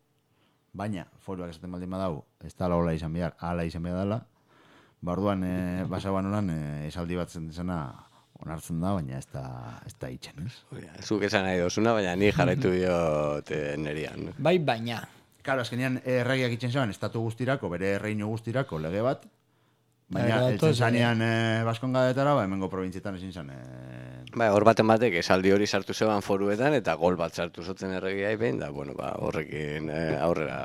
F: Baina, foruak esaten baldin badau, ez dala hola izan behar, ala izan behar dela. Ba, orduan, e, basauan holan, e, esaldi bat zen zena onartzen da, baina ez da, ez da itxen, ez?
D: Zuk esan nahi dozuna, baina ni jarraitu diot nerian.
E: Bai, baina.
F: Karo, azkenean, erregiak itxen zeban, estatu guztirako, bere reino guztirako lege bat, baina, eltzen zanean e, baskongadetara, ba, hemengo provintzietan ezin zan, e,
D: Bai, hor baten batek esaldi hori sartu zeban foruetan eta gol bat sartu zotzen erregiai behin, da, bueno, ba, horrekin eh, aurrera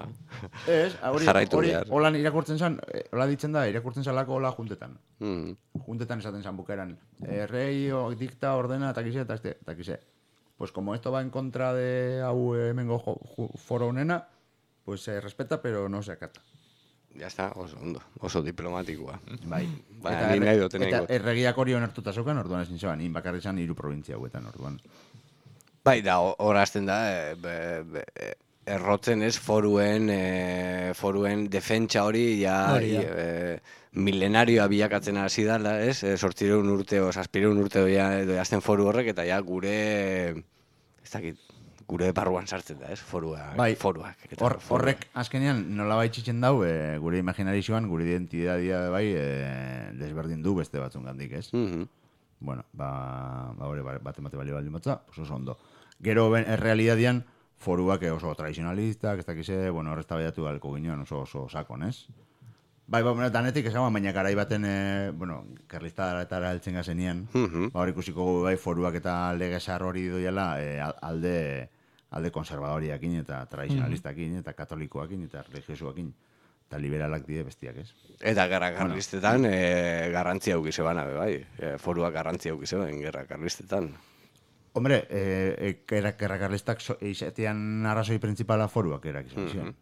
F: ez, hori,
D: jarraitu
F: hori,
D: behar.
F: Holan irakurtzen zan, hola ditzen da, irakurtzen zalako hola juntetan.
D: Mm.
F: Juntetan esaten zan bukeran. Errei, o, dikta, ordena, eta kize, eta este, eta kize. Pues como esto va en contra de hau hemengo foro honena, pues se respeta, pero no se acata.
D: Ya está, oso ondo, oso diplomatikoa.
F: Bai.
D: Baina ni nahi dut
F: Eta erregiak hori onartuta zeukan, orduan ezin zeban, in bakarri zan hiru provintzia hauetan, orduan.
D: Bai, da, hor hasten da, e, be, be, errotzen ez foruen, e, foruen defentsa hori, ja, e, milenarioa bilakatzen hasi dala, ez? E, sortzireun urte, o zazpireun urte doia, doia azten foru horrek, eta ja, gure, ez dakit, gure barruan sartzen da, ez? Foruak.
F: Bai,
D: foruak.
F: Hor, horrek azkenean nola baitxitzen dau, e, gure imaginarizioan, gure identidadia bai, e, desberdin du beste batzun gandik, ez?
D: Mm-hmm.
F: Bueno, ba, ba hori bate mate bali baldin batza, pues oso ondo. Gero ben, errealidadian, foruak oso tradizionalistak, ez dakize, bueno, horrezta baiatu galko ginean oso oso sakon, ez? Bai, ba, bueno, danetik esan, baina garai baten, e, bueno, karlistadatara heltzen gazenean, mm-hmm. ba, hori ikusiko bai foruak eta legesar hori doiela e, alde alde konservadoriakin eta tradizionalistakin eta katolikoakin eta religiosuakin. eta liberalak die bestiak, ez?
D: Eta gerra karlistetan bueno. e, garrantzia aukize bana, bai. E, foruak garrantzia aukize bain gerra karlistetan.
F: Hombre, eh, eh, gerra karlistak so, izatean arrazoi principala foruak erak izan zion. Mm-hmm.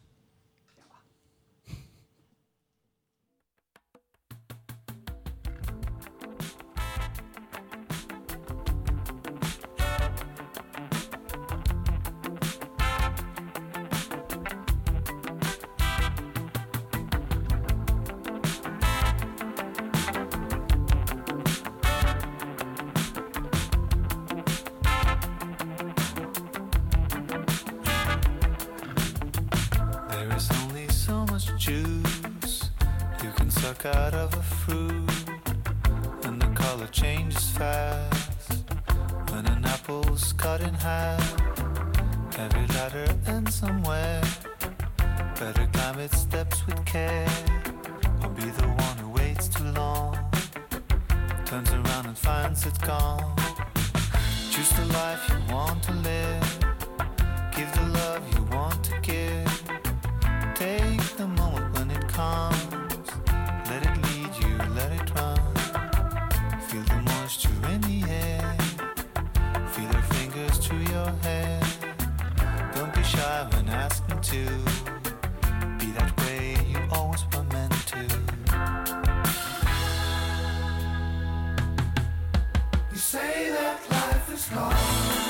B: Out of a fruit, and the color changes fast. When an apple's cut in half, every ladder ends somewhere. Better climb its steps with care, or be the one who waits too long, turns around and finds it gone. Choose the life you want to live, give the love you want to give. Take the moment when it comes. Let it lead you, let it run. Feel the moisture in the air. Feel her fingers through your hair. Don't be shy when asking to be that way you always were meant to. You say that life is gone.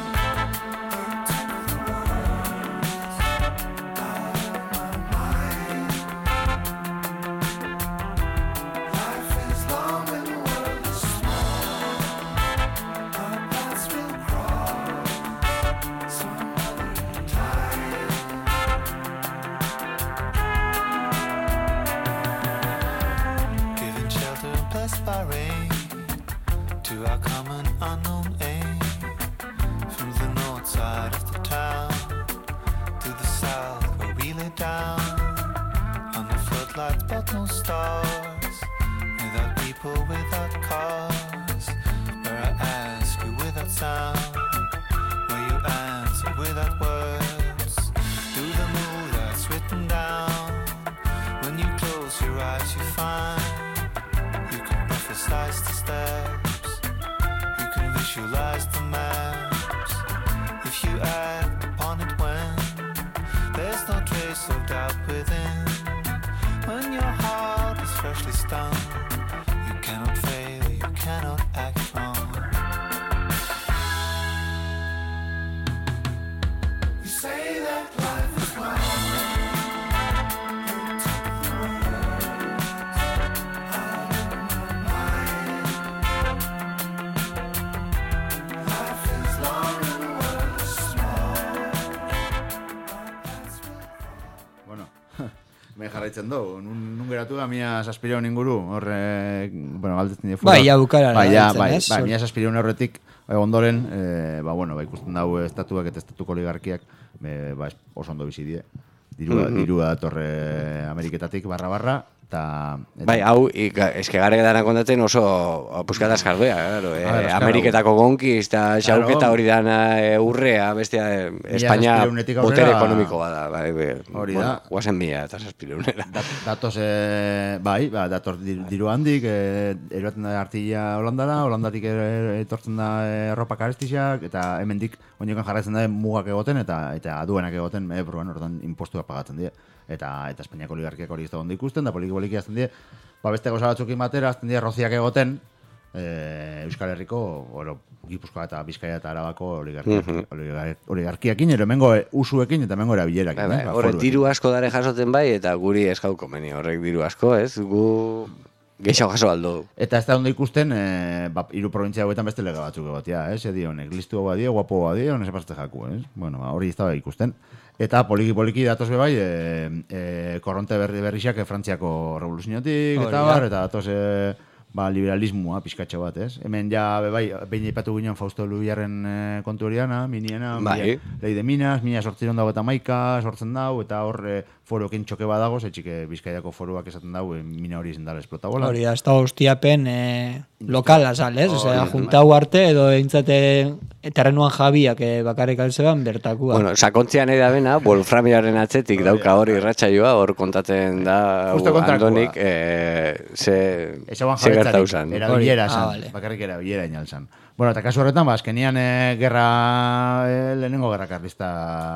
F: Jarraitzen dugu, nun geratu da mia saspireun inguru, horre, bueno, galdetzen dira.
E: Bai, ja bukara.
F: Bai, ja, bai, bai, mia saspireun horretik, bai, ondoren, e, ba, bueno, ba, ikusten dago estatuak eta estatuko oligarkiak, e, ba, oso ondo bizi die. Dirua, mm-hmm. dirua datorre Ameriketatik barra-barra, eta...
D: Bai, hau, eske gare dana kontatzen oso puskataz jardea, claro, eh? Ver, Ameriketako gonkiz, eta xauketa hori dana e, urrea, bestia, e, Espainia botere ekonomiko bada, bai,
F: hori da.
D: Guazen mila eta saspireunera.
F: Datos, e, bai, ba, dator diru handik, e, eroaten da artilla Holandara, Holandatik etortzen da erropa karestixak, eta hemendik oinokan jarraitzen da mugak egoten, eta eta aduenak egoten, e, proban, ordan impostuak pagatzen dira. Eta eta Espainiako oligarkiak hori ez da ondo ikusten, da poliki-poliki azten die, ba beste gauza batzukin batera, azten die roziak egoten, e, Euskal Herriko, oro, Gipuzkoa eta Bizkaia eta Arabako oligarkiak, mm-hmm. oligarkiakin, ero mengo usuekin eta mengo erabilerakin.
D: Ba, ba, horrek diru asko dare jasoten bai, eta guri ez gauko meni, horrek diru asko, ez? Gu geixau jaso aldo.
F: Eta ez da ondo ikusten, e, ba, iru provintzia hauetan beste lega batzuk egotia, ez? Edi honek, listu hau badia, guapo badia, honez epazte jaku, ez? Bueno, ba, hori ez da ikusten. Eta poliki-poliki datoz be bai, e, e, korronte berri berrixak e, Frantziako revoluzionetik, eta bar, eta datoz e, ba, liberalismoa pixkatxo bat, ez? Hemen ja, be bai, behin aipatu ginen Fausto Lubiarren e, kontu horiana, miniena,
D: bai.
F: Lei de Minas, mina sortziron dago eta maika, sortzen dau, eta hor e, foroekin txoke badago, zetxik Bizkaiako foroak esaten dau, e, mina hori izan dara esplotabola.
E: Hori, hasta hostiapen e, lokala, sal, ez? Osea, juntau arte, edo eintzate terrenuan jabiak eh, bakarrik altzeban bertakua.
D: Bueno, sakontzian nahi da bena, Wolframiaren atzetik dauka hori irratsaioa, hor kontatzen da
F: Justo kontrakoa.
D: Andonik eh, ze,
F: Ezaban
D: ze gertau
F: jabetzarik,
D: zan.
F: erabilera
E: Ah,
F: zan,
E: vale.
F: bakarrik erabilera inalzan. Bueno, eta kasu horretan, ba, azkenian eh, gerra, eh, lehenengo gerra karlista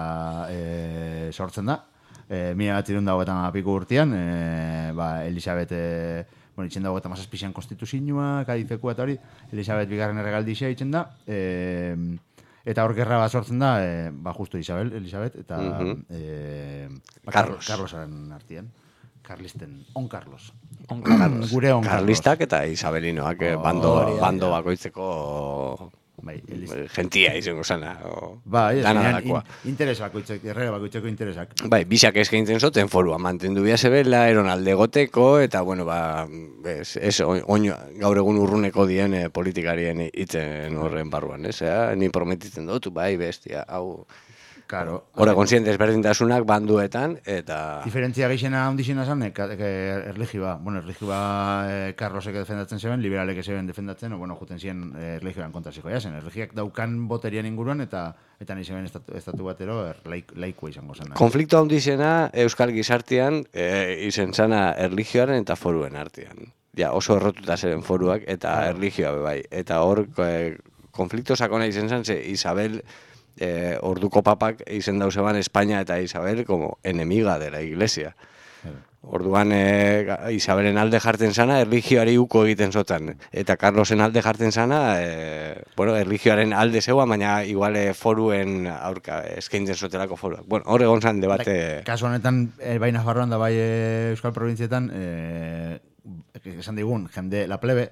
F: eh, sortzen da. Eh, mila bat irunda hogetan apiko urtean, eh, ba, Elisabet, eh, bueno, itxen da hogetan mazazpixan konstituzinua, kadizekua eta hori, Elisabet bigarren erregaldixea itxen da, eh, eta hor gerra bat sortzen da, eh, ba, justu Isabel, Elisabet, eta
D: Mhm.
F: eh, ba,
D: Carlos.
F: Carlosaren artean. Carlisten, on Carlos.
E: On
F: Carlos. Gure on Carlos.
D: Karlistak eta Isabelinoak eh,
F: Oh,
D: bando,
F: hori da,
D: bando
F: ja.
D: bakoitzeko
F: Bai, Elis-
D: gentia izango zana. O,
F: Bai,
D: dana
F: azkenean
D: dalakoa.
F: in, interes bakoitzek, errege bakoitzeko interesak.
D: Bai, bisak eskaintzen zoten forua mantendu bia zebela, eron alde goteko, eta, bueno, ba, ez, ez oin, gaur egun urruneko dien eh, politikarien hitzen horren barruan, ez? Ea, ni prometitzen dut, bai, bestia, hau...
F: Claro.
D: Hora, konsientes berdintasunak banduetan, eta...
F: Diferentzia geixena handixena zan, e, erligioa. Bueno, erligioa e, Carlosek defendatzen zeben, liberalek zeben defendatzen, o, bueno, juten ziren e, erligioan kontra ziko jasen. Erligiak daukan boterian inguruan, eta eta nahi zeben estatu, estatu batero er, laik, laikua izango zen.
D: Konflikto handizena Euskal Gizartean e, izen zana erligioaren eta foruen artean. Ja, oso errotuta zeren foruak eta erligioa be bai. Eta hor, e, konflikto sakona izen zan, ze Isabel... Eh, orduko papak izen dauzeban Espainia eta Isabel como enemiga de la iglesia. Orduan eh, Isabelen alde jartzen zana, erligioari uko egiten zotan. Eta Carlosen alde jartzen zana, eh, bueno, erligioaren alde zeua, baina igual eh, foruen aurka eskaintzen zotelako foruak. Bueno, hor egon zan debate...
F: Kasu honetan, e, bai Nafarroan da bai e, Euskal Provintzietan, e, esan digun, jende la plebe,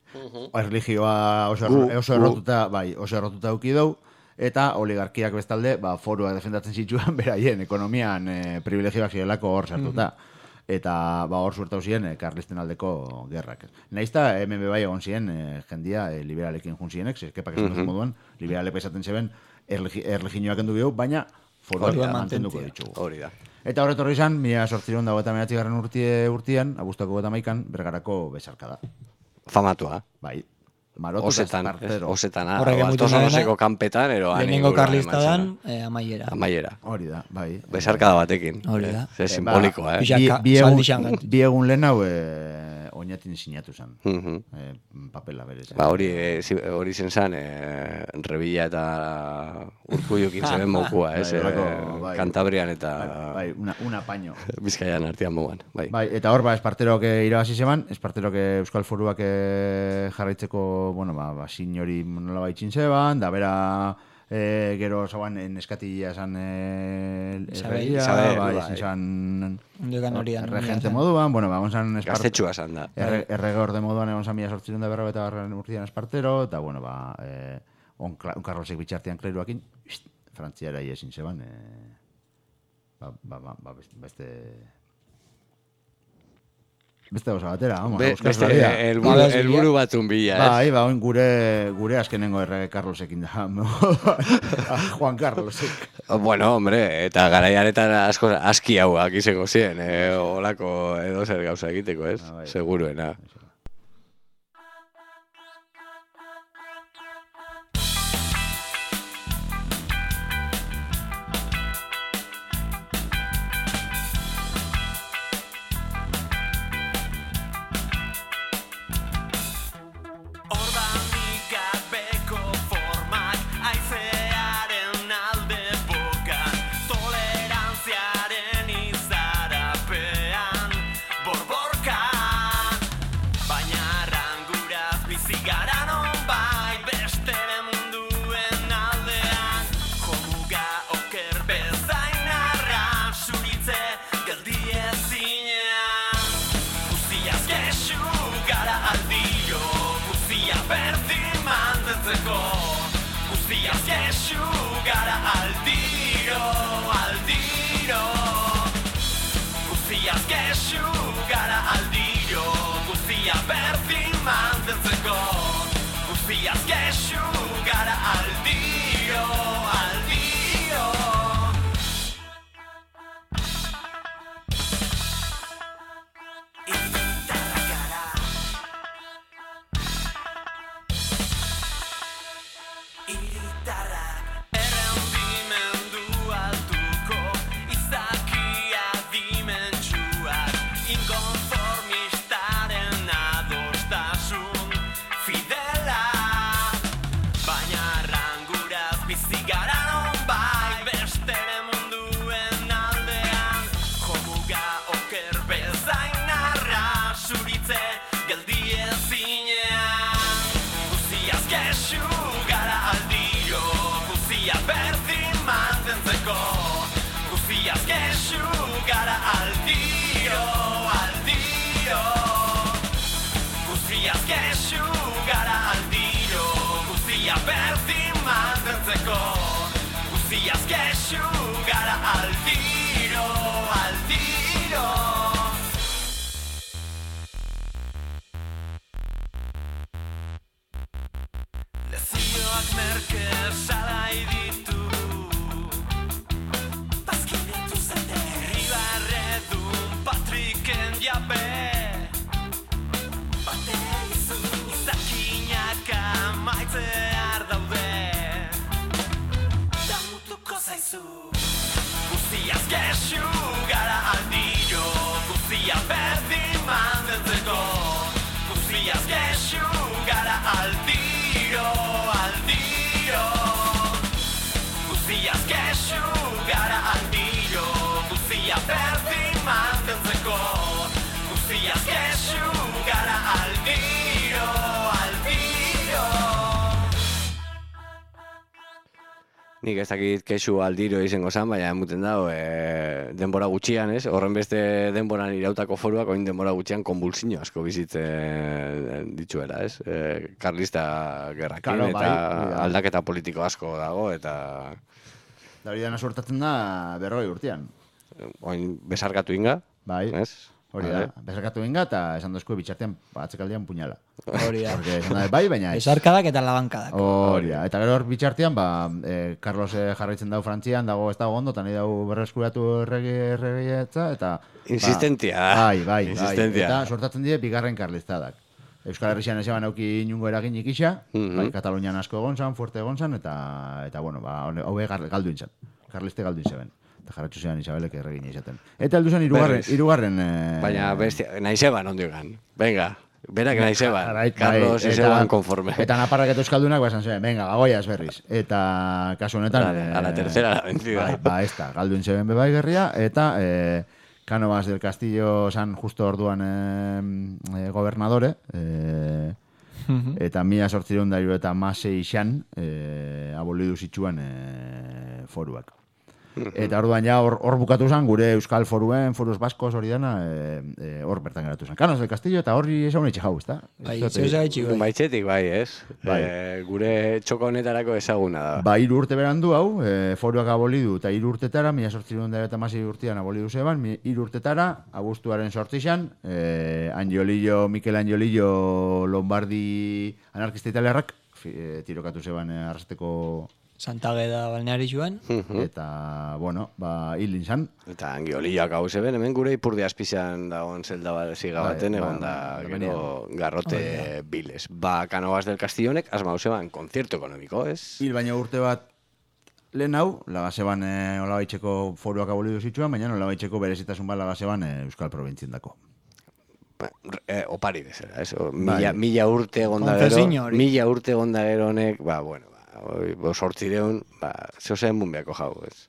F: erligioa oso,
D: Gu-
F: oso
D: gu-
F: errotuta, bai, oso errotuta uki dau, eta oligarkiak bestalde, ba, foruak defendatzen zituen beraien, ekonomian e, privilegioak zirelako hor sartuta. Eta ba, hor suertau ziren e, Karlisten aldeko gerrak. Naizta, hemen be bai egon ziren e, jendia e, liberalekin jun zienek, zezkepak esan
D: Mhm.
F: moduan, liberalek esaten zeben erligioak endu bihau, baina foruak
D: Hori da,
F: mantenduko
E: mantentzea.
F: ditugu.
D: Hori da.
F: Eta horretorri izan, mila sortziron dago eta mehatzigarren urtie urtian, abuztuako gota maikan, bergarako besarkada.
D: Famatua.
F: Bai, marotu
D: Osetan, ez, osetan, ah,
E: Horrek
D: o
E: emuten
D: Altosanoseko
E: dena,
D: kanpetan, ero han
E: Lehenengo
D: inguruan
E: karlistadan,
D: eman zena.
E: eh, amaiera.
D: Amaiera.
F: Hori da, bai.
D: Besarkada batekin.
E: Hori da.
D: Ze simbolikoa, eh?
E: Pixka-
F: Bi,
E: Ka-
F: bi, egun,
E: saldi xangat.
F: bi egun lehen hau e, oinatin sinatu zen.
D: Mhm.
F: E, papela berez.
D: Ba, hori, eh, zi- hori zen zan, eh, Revilla eta Urkullukin zeben mokua, ez?
F: Bai,
D: eh,
F: horreko, bai.
D: Kantabrian eta
F: Bai, una, una paño.
D: Bizkaian artean moguan, bai.
F: Bai, eta hor, ba, Esparterok eh, irabazi zeban, Esparterok eh, Euskal Foruak eh, jarraitzeko, bueno, ba, ba sinori nola baitxin zeban, da bera eh, gero zaban neskatila esan eh,
E: Isabel.
F: erregia,
D: Isabel,
F: bai,
D: bai.
F: esan
E: Ondokan horian.
F: regente moduan, bueno, ba, egon zan Espart-
D: Gaztetxua zan da.
F: erre, errege orde moduan egon zan mila sortziren da berro eta barren urtean Espartero, eta, bueno, ba, eh, on, on Carlosek bitxartean kleiruakin, pst, frantziara iesin zeban, eh, ba, ba, ba, ba, beste... beste Beste gauza batera, vamos,
D: Be,
F: euskal
D: beste,
F: Herria.
D: elburu,
E: Ba,
D: elburu batun bila, ez?
F: Bai, ba, oin gure, gure azkenengo errege Carlosekin da. Juan Carlosek.
D: Bueno, hombre, eta garaiaretan asko aski hauak izango ziren, eh, olako edo zer gauza egiteko, ez?
F: Ah, bai.
D: Seguruena.
I: Ordanik gabeko formak haizearen alde bokan, tolerantziaren izarapean borborka. Baina arranguraz bizi gara nonbait besteren munduen aldean, jomuga oker bezain arrasuritze geldi ezinean. Guztiaz kexu gara aldio, guztia berdin mantentzeko. Guztiaz kexu gara aldiro, aldiro. Guztiaz kexu gara aldiro, guztia berdin mantentzeko. Guztiaz kexu gara aldiro, aldiro. Hiritarrak gara. Hiritarrak gara aldiro, aldiro. Guztiaz kexu gara aldiro, guztia berdin mantentzeko. Guztiaz kexu gara aldiro, aldiro. Lezioak merke salai ditu, bazkinetu zende Ribarredun Patriken jabe, bate izu izakinak amaitzear daude, damutuko zaizu. Guztiaz kexu gara aldiro, guztia berdin mantentzeko. Guztiaz kexu gara aldiro, aldiro. Guztiaz kexu gara aldiro, guztia berdin mantentzeko. Guztiaz kexu gara aldiro, aldiro.
D: Nik ez dakit kexu aldiro izango zan, baina emuten dago e, denbora gutxian, ez? Horren beste denboran irautako foruak, oin denbora gutxian konbulsio asko bizitzen dituela, ez? E, Karlista gerrakin
F: Claro,
D: eta
F: bai, bai.
D: aldaketa politiko asko dago, eta
F: Da hori dana sortatzen da berroi urtean.
D: oin besarkatu inga,
F: Bai,
D: ez?
F: hori da. Besarkatu inga eta esan dozko bitxartean atzekaldean puñala.
E: Hori da.
F: Porque esan da, bai, baina ez.
E: Esarkadak eta labankadak.
F: Hori da. Eta gero hor bitxartean, ba, eh, Carlos eh, jarraitzen dau Frantzian, dago ez dago ondo, eta nahi dago berreskuratu erregi erregietza, eta...
D: Insistentia.
F: Ba, bai, bai, bai.
D: Insistentia.
F: Eta sortatzen die bigarren karlistadak. Euskal Herrian esan auki inungo eraginik isa,
D: Mhm.
F: bai, Katalunian asko egon zan, fuerte egon zan, eta, eta bueno, ba, hau galdu intzan. Karliste galdu inzaben. Eta jarratxu zean Isabelek erregina izaten. Eta heldu zen irugarren,
D: Berriz.
F: irugarren... Eh,
D: Baina bestia, nahi zeban ondigan. Venga, berak nahi zeban.
F: Bai, bai,
D: Carlos
F: eta-
D: izeban konforme.
F: Eta naparrak eta euskaldunak ba esan zuen, venga, bagoiaz berriz. Eta kasu honetan...
D: A la- a la tercera la vencida.
F: Bai, ba, ez da, galdu intzeben bebai gerria, eta eh, Cánovas del Castillo san justo orduan eh, eh, gobernadore, eh, eta mila sortzireun da eta masei xan eh, abolidu zituen eh, foruak. Eta orduan ja hor hor bukatu zen gure Euskal Foruen, Forus Baskos hori dana, eh, eh, hor bertan geratu zen. Cánovas del Castillo eta horri esan etxe jau, ezta?
E: Bai, zeu zagaitxi bai.
D: Baitzetik bai, ez?
F: Bai.
D: E, gure txoko honetarako ezaguna da.
F: Ba, hiru urte berandu hau, e, foruak abolidu eta hiru urtetara, mila sortzireun da eta hamasei urtean abolidu zeban, mi- hiru urtetara, abuztuaren sortzixan, e, Angiolillo, Mikel Angiolillo Lombardi anarkista italiarrak, fi- e, tirokatu zeban e, arrasteko,
E: Santageda balneari joan.
F: eta, bueno, ba, hilin zan.
D: Eta angiolioak hau zeben, hemen gure ipurdi azpizan dagoen zelda bat ziga
F: Bai,
D: baten,
F: bai,
D: egon da,
F: bai,
D: gero, garrote biles. Ba, Cánovas del Castillonek asmau zeban konzierto ekonomiko, ez?
F: Hil baina urte bat lehen hau, lagaseban e, olabaitxeko foruak abolidu zituen, baina olabaitxeko berezitasun bat lagaseban e, Euskal Probintzian dako.
D: Ba, eh, opari bezala, ez? O,
F: Bai.
D: Mila, mila urte egonda gero,
E: Konfesiño hori.
D: mila urte egonda gero honek, ba, bueno, ba, oi, bo sortzireun, ba, zeo zen bunbeako jau, ez?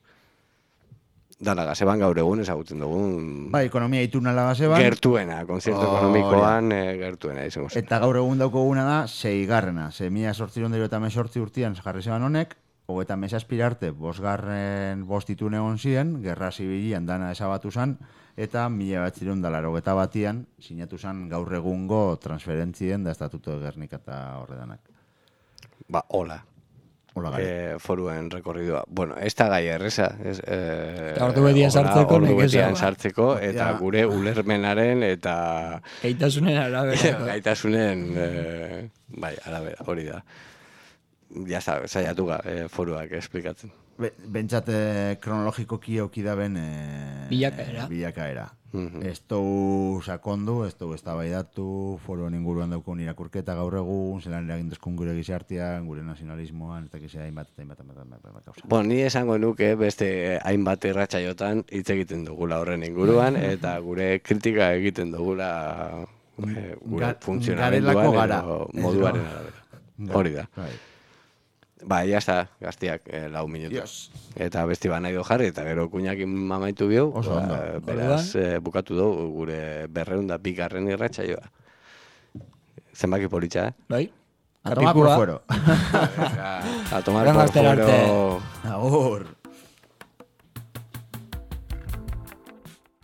D: Dana, gazeban gaur egun ezagutzen dugun
F: Bai, ekonomia ituna lagaseban.
D: gertuena, konzierto
F: Hori da.
D: ekonomikoan eh, gertuena izango zen.
F: Eta gaur egun daukoguna da, seigarrena. Ze mila sortzireun da eta mesortzi urtean jarri zeban honek, hogeita mesazpira arte, bosgarren bost itun egon ziren, gerra zibilian dana ezabatu zan, eta mila batzireun da larogeta batian, sinatu zan gaur egungo transferentzien da estatuto de Gernika eta horredanak.
D: Ba, hola.
F: Hola gari.
D: Eh, foruen rekorridua. Bueno, ez da gai erreza. Ez, eh,
E: Eta ordu betian
D: hola,
E: sartzeko,
D: ordu
E: nekeza,
D: betian
E: ba.
D: sartzeko, eta
F: Ja.
D: gure ulermenaren eta
E: Gaitasunen arabera.
D: gaitasunen, eh, bai, arabera, hori da. Ja, saiatu ga, eh, foruak esplikatzen.
F: Be, bentsat eh, kronologikoki aukidaben eh,
E: Bilakaera.
F: bilakaera.
D: Mhm.
F: Ez dugu sakondu, ez dugu eztabaidatu, foruen inguruan daukun irakurketa gaur egun, zelan eragindezkun gure gizartean, gure nazionalismoan, eta kizea hainbat, eta hainbat, hainbat, hainbat, hainbat, gauza.
D: Bon, ni esango nuke beste hainbat irratsaiotan hitz egiten dugula horren inguruan, eta gure kritika egiten dugula eh, gure
F: Ga-
D: funtzionamenduan
F: garelako gara.
D: edo
F: Ez
D: moduaren
F: da.
D: arabera. Hori da.
F: Bai.
D: Ba, ya está, gaztiak, eh, lau minutu.
F: Dios.
D: Eta besti ba nahi do jarri, eta gero kuñakin mamaitu biau,
F: Oso ondo.
D: ba, beraz, eh, bukatu dugu gure berreun da bigarren irratsaioa. Zenbaki politxa, eh?
E: Bai?
F: A tomar por
E: Kapikua.
F: fuero.
D: A tomar
E: Hurrengo
D: por
E: astera arte.
D: fuero.
F: Agur.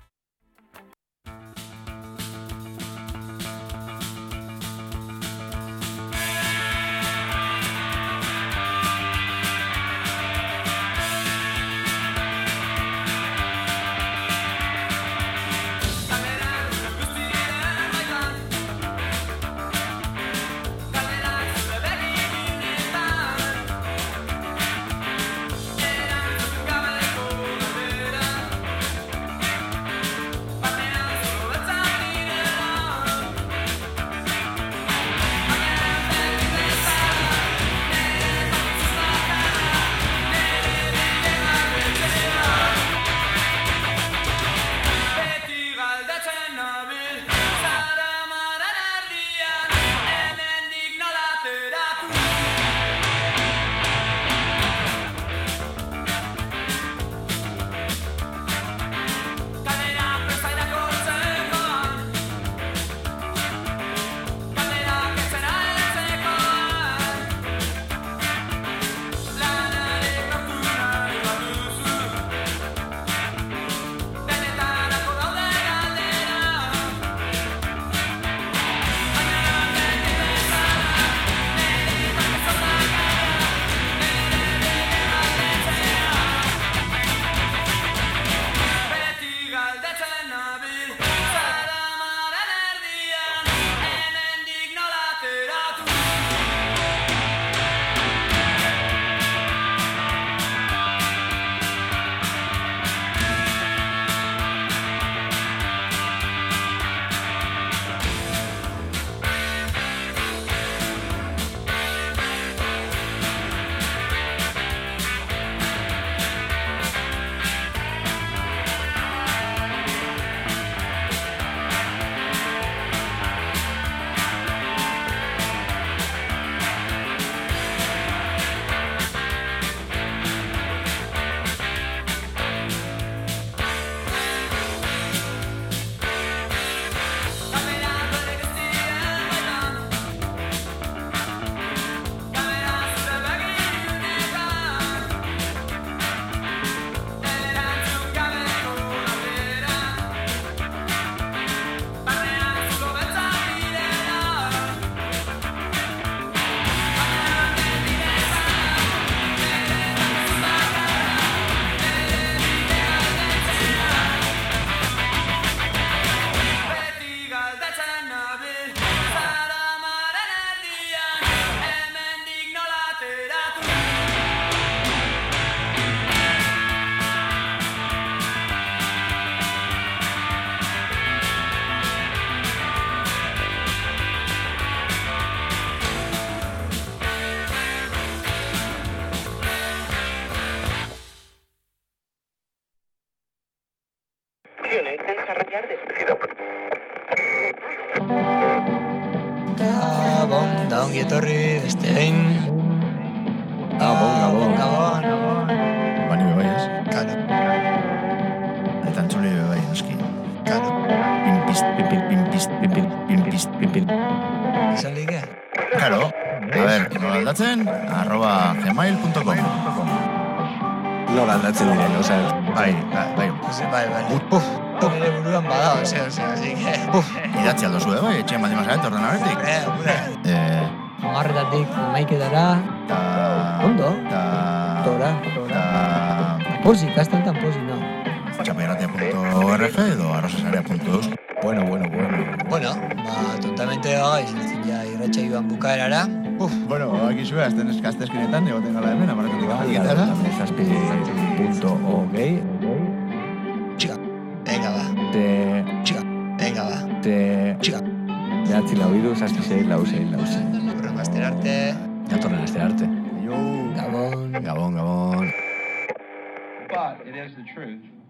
E: Gabon, da ongi etorri, beste behin.
F: Gabon, gabon.
E: Gabon, gabon.
F: Bani bebai ez?
E: Karo,
F: Eta entzule bebai, noski.
E: karo.
F: Pinpist, pinpil, pinpist, pinpil, pinpist, pinpil.
E: Izan like?
F: Karo, a ber, nola aldatzen, arroba gmail punto com.
D: Nola aldatzen diren, oza,
F: Bai, bai, bai.
E: Ose, bai, bai. Uf, nire buruan bada, ose, ose, así que... Uf,
F: Idatzi aldo zue, bai, etxean baldin mazaret, ordenabetik.
E: hombre, hombre.
F: Eh,
E: Amarretatik maiketara,
F: ta...
E: ondo,
F: Ta...
E: tora,
F: Ta...
E: tora. Posi, kastantan posi, no.
F: txapairratia punto org edo arrozasarea punto eus. Bueno, bueno, bueno.
E: Bueno, ba, tontamente bagaiz, letzen ja irratxa joan bukaerara. Uf,
F: Bueno, bakizue, azten eskaztezkinetan, egoten gala hemen, amarretatik amaiketara.
J: Zazpi punto hogei.
E: txiga, venga ba,
J: Te...
E: txiga, venga ba,
J: Te...
E: txiga.
J: Behatzi lau iru, zazpi sei, lau sei, lau sei.
E: Horren bazter arte,
A: Datorren aste arte.
E: Gabon.
A: Gabon, gabon.
K: But it is the truth